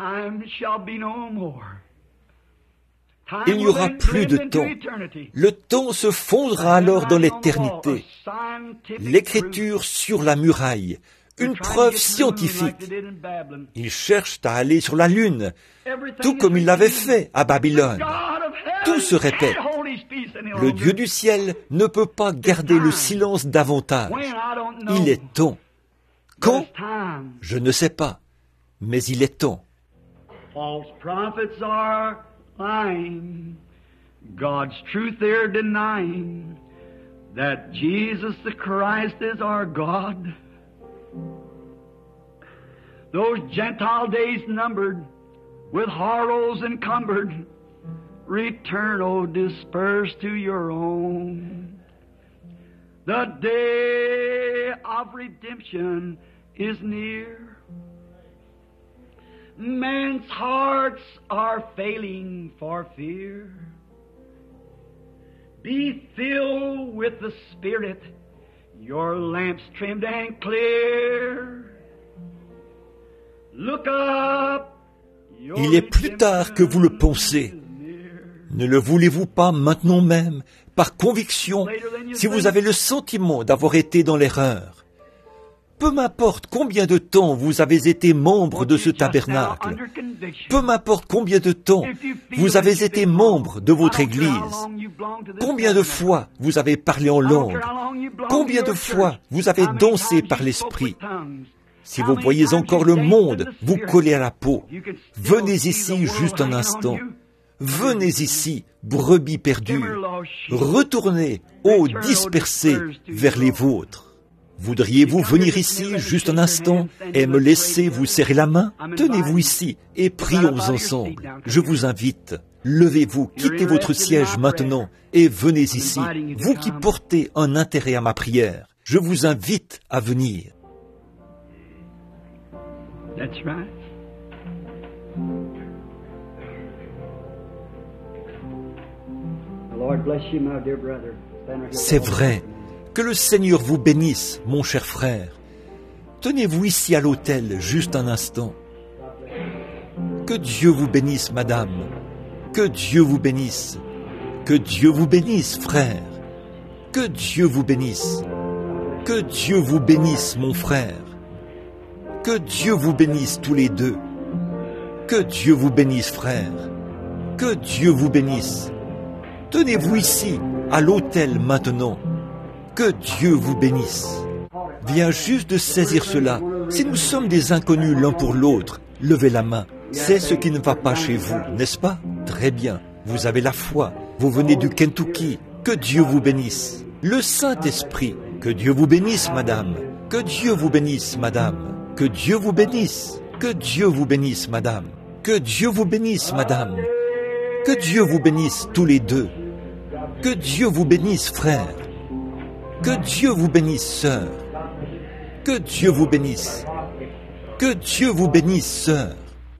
Il n'y aura plus de temps. Le temps se fondra alors dans l'éternité. L'écriture sur la muraille, une preuve scientifique. Ils cherchent à aller sur la lune, tout comme ils l'avaient fait à Babylone. Tout se répète. Le Dieu du ciel ne peut pas garder le silence davantage. Il est temps. Quand? Je ne sais pas, mais il est temps. Lying. God's truth they're denying, that Jesus the Christ is our God. Those Gentile days numbered, with horrors encumbered, return, O dispersed to your own. The day of redemption is near. Men's hearts are failing for fear. Be filled with the Spirit, your lamps trimmed and clear. Look up. Il est plus tard que vous le pensez. Ne le voulez-vous pas maintenant même, par conviction, si vous avez le sentiment d'avoir été dans l'erreur? Peu m'importe combien de temps vous avez été membre de ce tabernacle. Peu m'importe combien de temps vous avez été membre de votre Église. Combien de fois vous avez parlé en langue. Combien de fois vous avez dansé par l'Esprit. Si vous voyez encore le monde vous coller à la peau, venez ici juste un instant. Venez ici, brebis perdues. Retournez, ô dispersés, vers les vôtres. Voudriez-vous venir ici juste un instant et me laisser vous serrer la main? Tenez-vous ici et prions ensemble. Je vous invite. Levez-vous, quittez votre siège maintenant et venez ici, vous qui portez un intérêt à ma prière. Je vous invite à venir. C'est vrai. Que le Seigneur vous bénisse, mon cher frère. Tenez-vous ici à l'autel juste un instant. Que Dieu vous bénisse, madame. Que Dieu vous bénisse. Que Dieu vous bénisse, frère. Que Dieu vous bénisse. Que Dieu vous bénisse, mon frère. Que Dieu vous bénisse tous les deux. Que Dieu vous bénisse, frère. Que Dieu vous bénisse. Tenez-vous ici, à l'autel maintenant. Que Dieu vous bénisse. Viens juste de saisir cela. Si nous sommes des inconnus l'un pour l'autre, levez la main. C'est ce qui ne va pas chez vous, n'est-ce pas? Très bien. Vous avez la foi. Vous venez du Kentucky. Que Dieu vous bénisse. Le Saint-Esprit. Que Dieu vous bénisse, madame. Que Dieu vous bénisse, madame. Que Dieu vous bénisse. Que Dieu vous bénisse, madame. Que Dieu vous bénisse, madame. Que Dieu vous bénisse tous les deux. Que Dieu vous bénisse, frère. Que Dieu vous bénisse, sœur. Que Dieu vous bénisse. Que Dieu vous bénisse, sœur.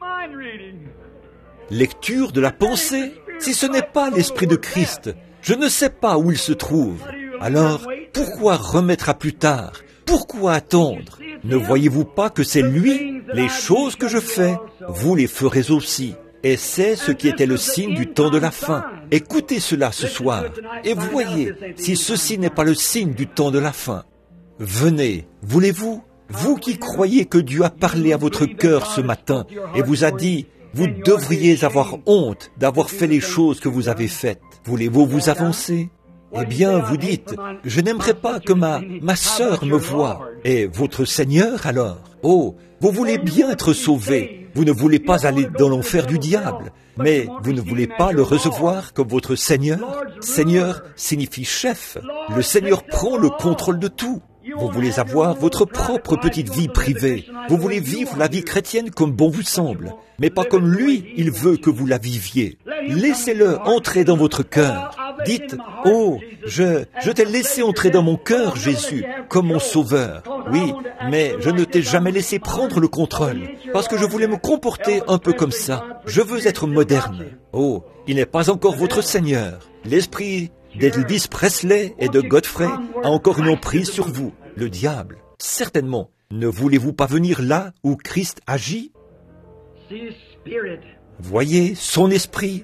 Lecture de la pensée. Si ce n'est pas l'Esprit de Christ, je ne sais pas où il se trouve. Alors, pourquoi remettre à plus tard? Pourquoi attendre? Ne voyez-vous pas que c'est lui? Les choses que je fais, vous les ferez aussi. Et c'est ce qui était le signe du temps de la fin. Écoutez cela ce soir, et voyez si ceci n'est pas le signe du temps de la fin. Venez, voulez-vous? Vous qui croyez que Dieu a parlé à votre cœur ce matin et vous a dit, vous devriez avoir honte d'avoir fait les choses que vous avez faites. Voulez-vous vous avancer? Eh bien, vous dites, je n'aimerais pas que ma, ma sœur me voie. Et votre Seigneur alors? Oh, vous voulez bien être sauvé. Vous ne voulez pas aller dans l'enfer du diable. Mais vous ne voulez pas le recevoir comme votre Seigneur? Seigneur signifie chef. Le Seigneur prend le contrôle de tout. Vous voulez avoir votre propre petite vie privée. Vous voulez vivre la vie chrétienne comme bon vous semble, mais pas comme lui, il veut que vous la viviez. Laissez-le entrer dans votre cœur. Dites, « Oh, je, je t'ai laissé entrer dans mon cœur, Jésus, comme mon sauveur. Oui, mais je ne t'ai jamais laissé prendre le contrôle, parce que je voulais me comporter un peu comme ça. Je veux être moderne. Oh, il n'est pas encore votre Seigneur. L'esprit d'Elvis Presley et de Godfrey a encore une emprise sur vous, le diable. Certainement, ne voulez-vous pas venir là où Christ agit? Voyez son esprit.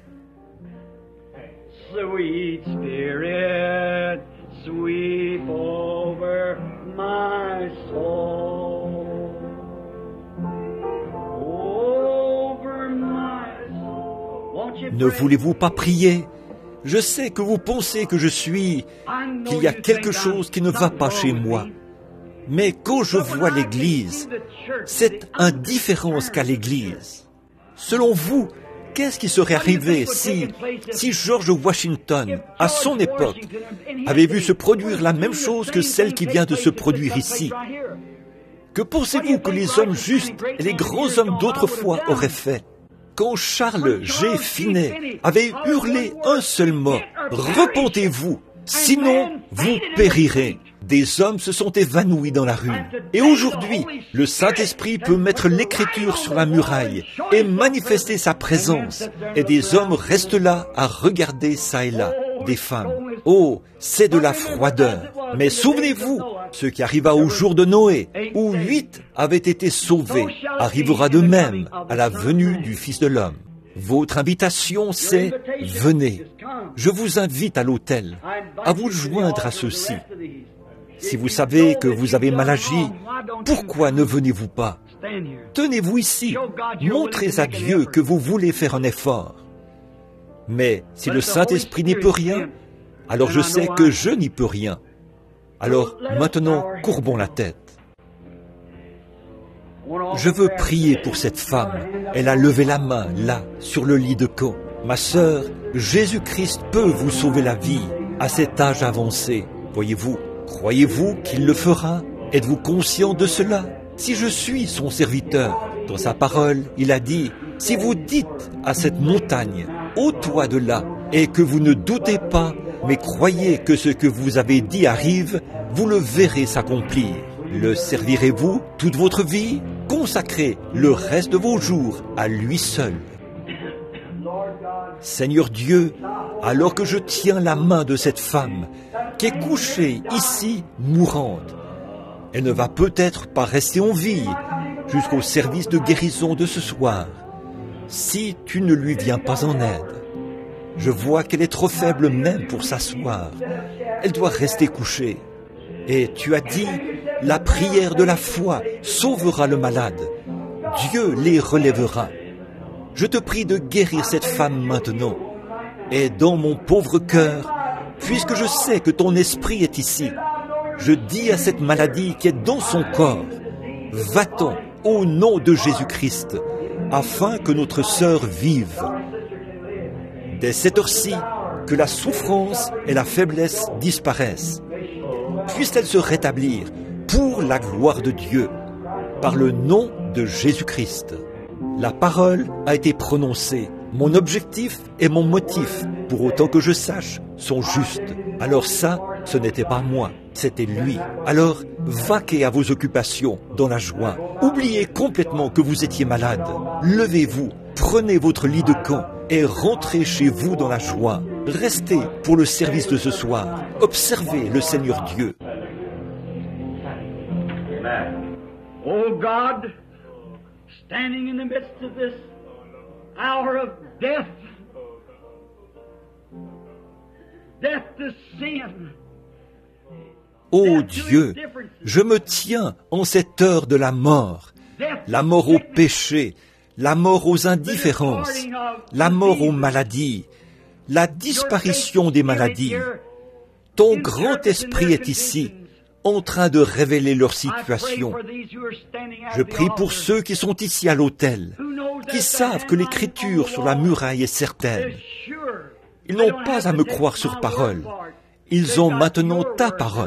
Sweet Spirit, sweep over my soul, over my soul. Won't you Ne voulez-vous pas prier? Je sais que vous pensez que je suis, qu'il y a quelque chose qui ne va pas chez moi. Mais quand je vois l'Église, cette indifférence qu'a l'Église, selon vous, qu'est-ce qui serait arrivé si, si George Washington, à son époque, avait vu se produire la même chose que celle qui vient de se produire ici? Que pensez-vous que les hommes justes et les grands hommes d'autrefois auraient fait? Quand Charles G. Finney avait hurlé un seul mot, « Repentez-vous, sinon vous périrez », des hommes se sont évanouis dans la rue. Et aujourd'hui, le Saint-Esprit peut mettre l'écriture sur la muraille et manifester sa présence. Et des hommes restent là à regarder ça et là, des femmes. Oh, c'est de la froideur. Mais souvenez-vous, ce qui arriva au jour de Noé, où huit avaient été sauvés, arrivera de même à la venue du Fils de l'homme. Votre invitation, c'est « Venez ». Je vous invite à l'autel, à vous joindre à ceux-ci. Si vous savez que vous avez mal agi, pourquoi ne venez-vous pas? Tenez-vous ici, montrez à Dieu que vous voulez faire un effort. Mais si le Saint-Esprit n'y peut rien, alors je sais que je n'y peux rien. Alors maintenant, courbons la tête. Je veux prier pour cette femme. Elle a levé la main, là, sur le lit de camp. Ma sœur, Jésus-Christ peut vous sauver la vie à cet âge avancé. Voyez-vous, croyez-vous qu'il le fera? Êtes-vous conscient de cela? Si je suis son serviteur, dans sa parole, il a dit, si vous dites à cette montagne, ôte-toi de là, et que vous ne doutez pas, mais croyez que ce que vous avez dit arrive, vous le verrez s'accomplir. Le servirez-vous toute votre vie? Consacrez le reste de vos jours à lui seul. Seigneur Dieu, alors que je tiens la main de cette femme qui est couchée ici mourante, elle ne va peut-être pas rester en vie jusqu'au service de guérison de ce soir, si tu ne lui viens pas en aide. Je vois qu'elle est trop faible même pour s'asseoir. Elle doit rester couchée. Et tu as dit, la prière de la foi sauvera le malade. Dieu les relèvera. Je te prie de guérir cette femme maintenant. Et dans mon pauvre cœur, puisque je sais que ton esprit est ici, je dis à cette maladie qui est dans son corps, va-t'en au nom de Jésus-Christ, afin que notre sœur vive. Dès cette heure-ci, que la souffrance et la faiblesse disparaissent. Puisse-t-elle se rétablir pour la gloire de Dieu, par le nom de Jésus-Christ. La parole a été prononcée. Mon objectif et mon motif, pour autant que je sache, sont justes. Alors ça, ce n'était pas moi, c'était lui. Alors, vaquez à vos occupations dans la joie. Oubliez complètement que vous étiez malade. Levez-vous, prenez votre lit de camp et rentrez chez vous dans la joie. Restez pour le service de ce soir. Observez le Seigneur Dieu. Oh God, standing in the midst of this hour of death, death to sin. Ô Dieu, je me tiens en cette heure de la mort, la mort au péché, la mort aux indifférences, la mort aux maladies, la disparition des maladies. Ton grand esprit est ici, en train de révéler leur situation. Je prie pour ceux qui sont ici à l'autel, qui savent que l'écriture sur la muraille est certaine. Ils n'ont pas à me croire sur parole. Ils ont maintenant ta parole.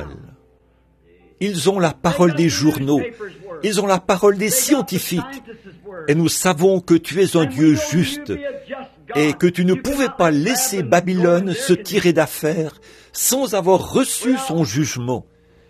Ils ont la parole des journaux. Ils ont la parole des scientifiques. Et nous savons que tu es un Dieu juste et que tu ne pouvais pas laisser Babylone se tirer d'affaire sans avoir reçu son jugement.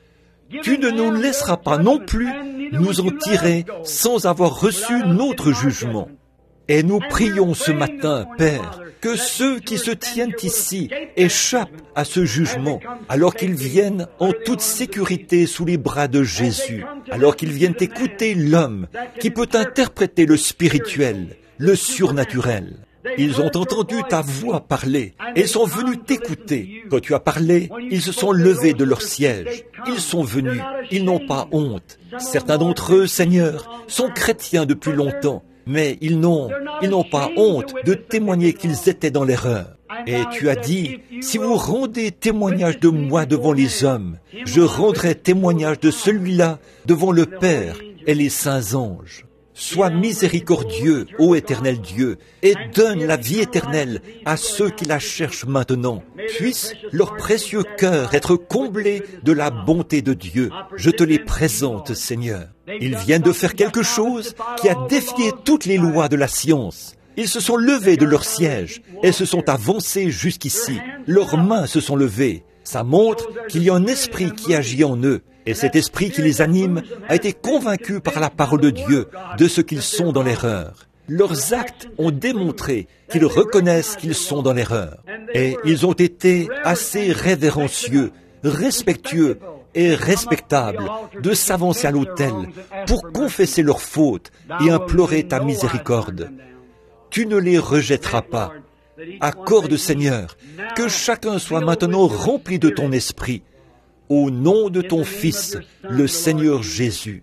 Tu ne nous laisseras pas non plus nous en tirer sans avoir reçu notre jugement. Et nous prions ce matin, Père, que ceux qui se tiennent ici échappent à ce jugement, alors qu'ils viennent en toute sécurité sous les bras de Jésus, alors qu'ils viennent écouter l'homme qui peut interpréter le spirituel, le surnaturel. Ils ont entendu ta voix parler et sont venus t'écouter. Quand tu as parlé, ils se sont levés de leur siège. Ils sont venus, ils n'ont pas honte. Certains d'entre eux, Seigneur, sont chrétiens depuis longtemps. Mais ils n'ont, ils n'ont pas honte de témoigner qu'ils étaient dans l'erreur. Et tu as dit, si vous rendez témoignage de moi devant les hommes, je rendrai témoignage de celui-là devant le Père et les saints anges. Sois miséricordieux, ô éternel Dieu, et donne la vie éternelle à ceux qui la cherchent maintenant. Puisse leur précieux cœur être comblé de la bonté de Dieu. Je te les présente, Seigneur. Ils viennent de faire quelque chose qui a défié toutes les lois de la science. Ils se sont levés de leur siège et se sont avancés jusqu'ici. Leurs mains se sont levées. Ça montre qu'il y a un esprit qui agit en eux. Et cet esprit qui les anime a été convaincu par la parole de Dieu de ce qu'ils sont dans l'erreur. Leurs actes ont démontré qu'ils reconnaissent qu'ils sont dans l'erreur. Et ils ont été assez révérencieux, respectueux et respectables de s'avancer à l'autel pour confesser leurs fautes et implorer ta miséricorde. Tu ne les rejetteras pas. Accorde, Seigneur, que chacun soit maintenant rempli de ton esprit, au nom de ton Fils, le Seigneur Jésus.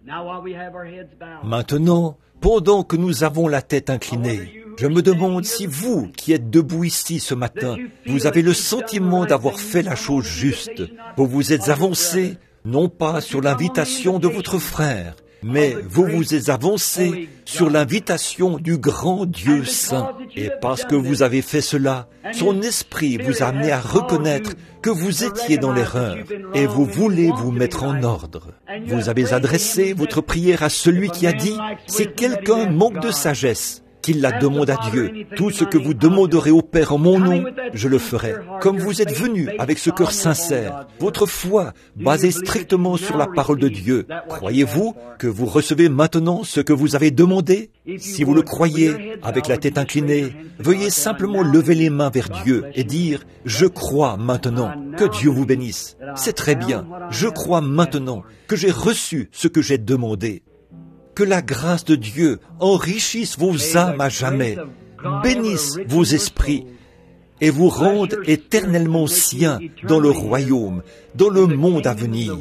Maintenant, pendant que nous avons la tête inclinée, je me demande si vous, qui êtes debout ici ce matin, vous avez le sentiment d'avoir fait la chose juste. Vous vous êtes avancé, non pas sur l'invitation de votre frère, mais vous vous êtes avancé sur l'invitation du grand Dieu saint. Et parce que vous avez fait cela, son esprit vous a amené à reconnaître que vous étiez dans l'erreur et vous voulez vous mettre en ordre. Vous avez adressé votre prière à celui qui a dit, si quelqu'un manque de sagesse, qu'il la demande à Dieu. Tout ce que vous demanderez au Père en mon nom, je le ferai. Comme vous êtes venus avec ce cœur sincère, votre foi basée strictement sur la parole de Dieu, croyez-vous que vous recevez maintenant ce que vous avez demandé? Si vous le croyez, avec la tête inclinée, veuillez simplement lever les mains vers Dieu et dire, je crois maintenant, que Dieu vous bénisse. C'est très bien, je crois maintenant que j'ai reçu ce que j'ai demandé. Que la grâce de Dieu enrichisse vos âmes à jamais, bénisse vos esprits et vous rende éternellement siens dans le royaume, dans le monde à venir.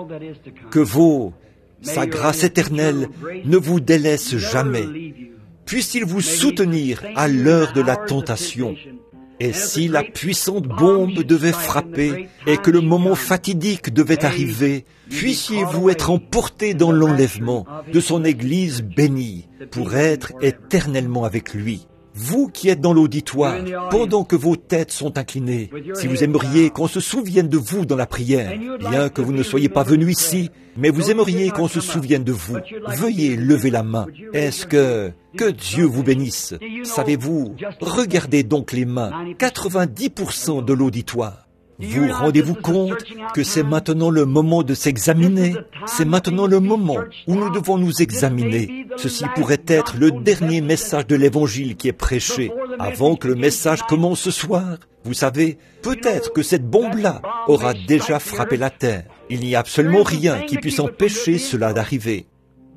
Que vos, sa grâce éternelle ne vous délaisse jamais. Puisse-t-il vous soutenir à l'heure de la tentation. Et si la puissante bombe devait frapper et que le moment fatidique devait arriver, puissiez-vous être emportés dans l'enlèvement de son Église bénie pour être éternellement avec lui. Vous qui êtes dans l'auditoire, pendant que vos têtes sont inclinées, si vous aimeriez qu'on se souvienne de vous dans la prière, bien que vous ne soyez pas venu ici, mais vous aimeriez qu'on se souvienne de vous, veuillez lever la main. Est-ce que... Que Dieu vous bénisse. Savez-vous, regardez donc les mains, quatre-vingt-dix pour cent de l'auditoire. Vous rendez-vous compte que c'est maintenant le moment de s'examiner? C'est maintenant le moment où nous devons nous examiner. Ceci pourrait être le dernier message de l'Évangile qui est prêché avant que le message commence ce soir. Vous savez, peut-être que cette bombe-là aura déjà frappé la terre. Il n'y a absolument rien qui puisse empêcher cela d'arriver.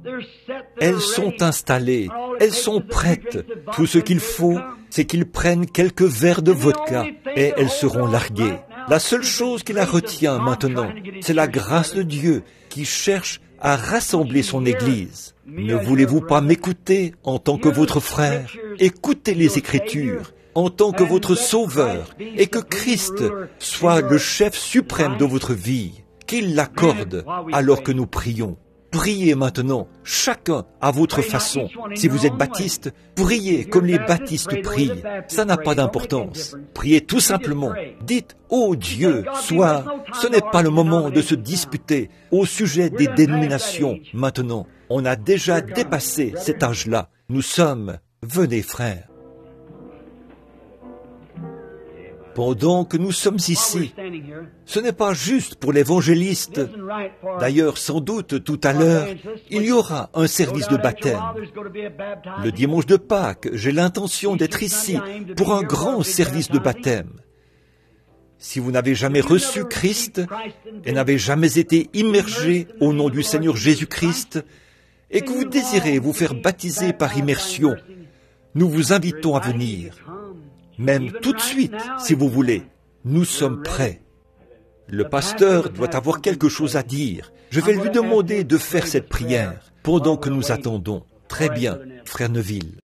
Elles sont installées, elles sont prêtes. Tout ce qu'il faut, c'est qu'ils prennent quelques verres de vodka et elles seront larguées. La seule chose qui la retient maintenant, c'est la grâce de Dieu qui cherche à rassembler son Église. Ne voulez-vous pas m'écouter en tant que votre frère? Écoutez les Écritures, en tant que votre sauveur et que Christ soit le chef suprême de votre vie, qu'il l'accorde alors que nous prions. Priez maintenant, chacun à votre façon. Si vous êtes baptiste, priez comme les baptistes prient. Ça n'a pas d'importance. Priez tout simplement. Dites, ô Dieu, sois... Ce n'est pas le moment de se disputer au sujet des dénominations maintenant. On a déjà dépassé cet âge-là. Nous sommes... Venez, frères. Pendant que nous sommes ici, ce n'est pas juste pour l'évangéliste. D'ailleurs, sans doute, tout à l'heure, il y aura un service de baptême. Le dimanche de Pâques, j'ai l'intention d'être ici pour un grand service de baptême. Si vous n'avez jamais reçu Christ et n'avez jamais été immergé au nom du Seigneur Jésus-Christ et que vous désirez vous faire baptiser par immersion, nous vous invitons à venir. Même tout de suite, si vous voulez. Nous sommes prêts. Le pasteur doit avoir quelque chose à dire. Je vais lui demander de faire cette prière pendant que nous attendons. Très bien, frère Neville.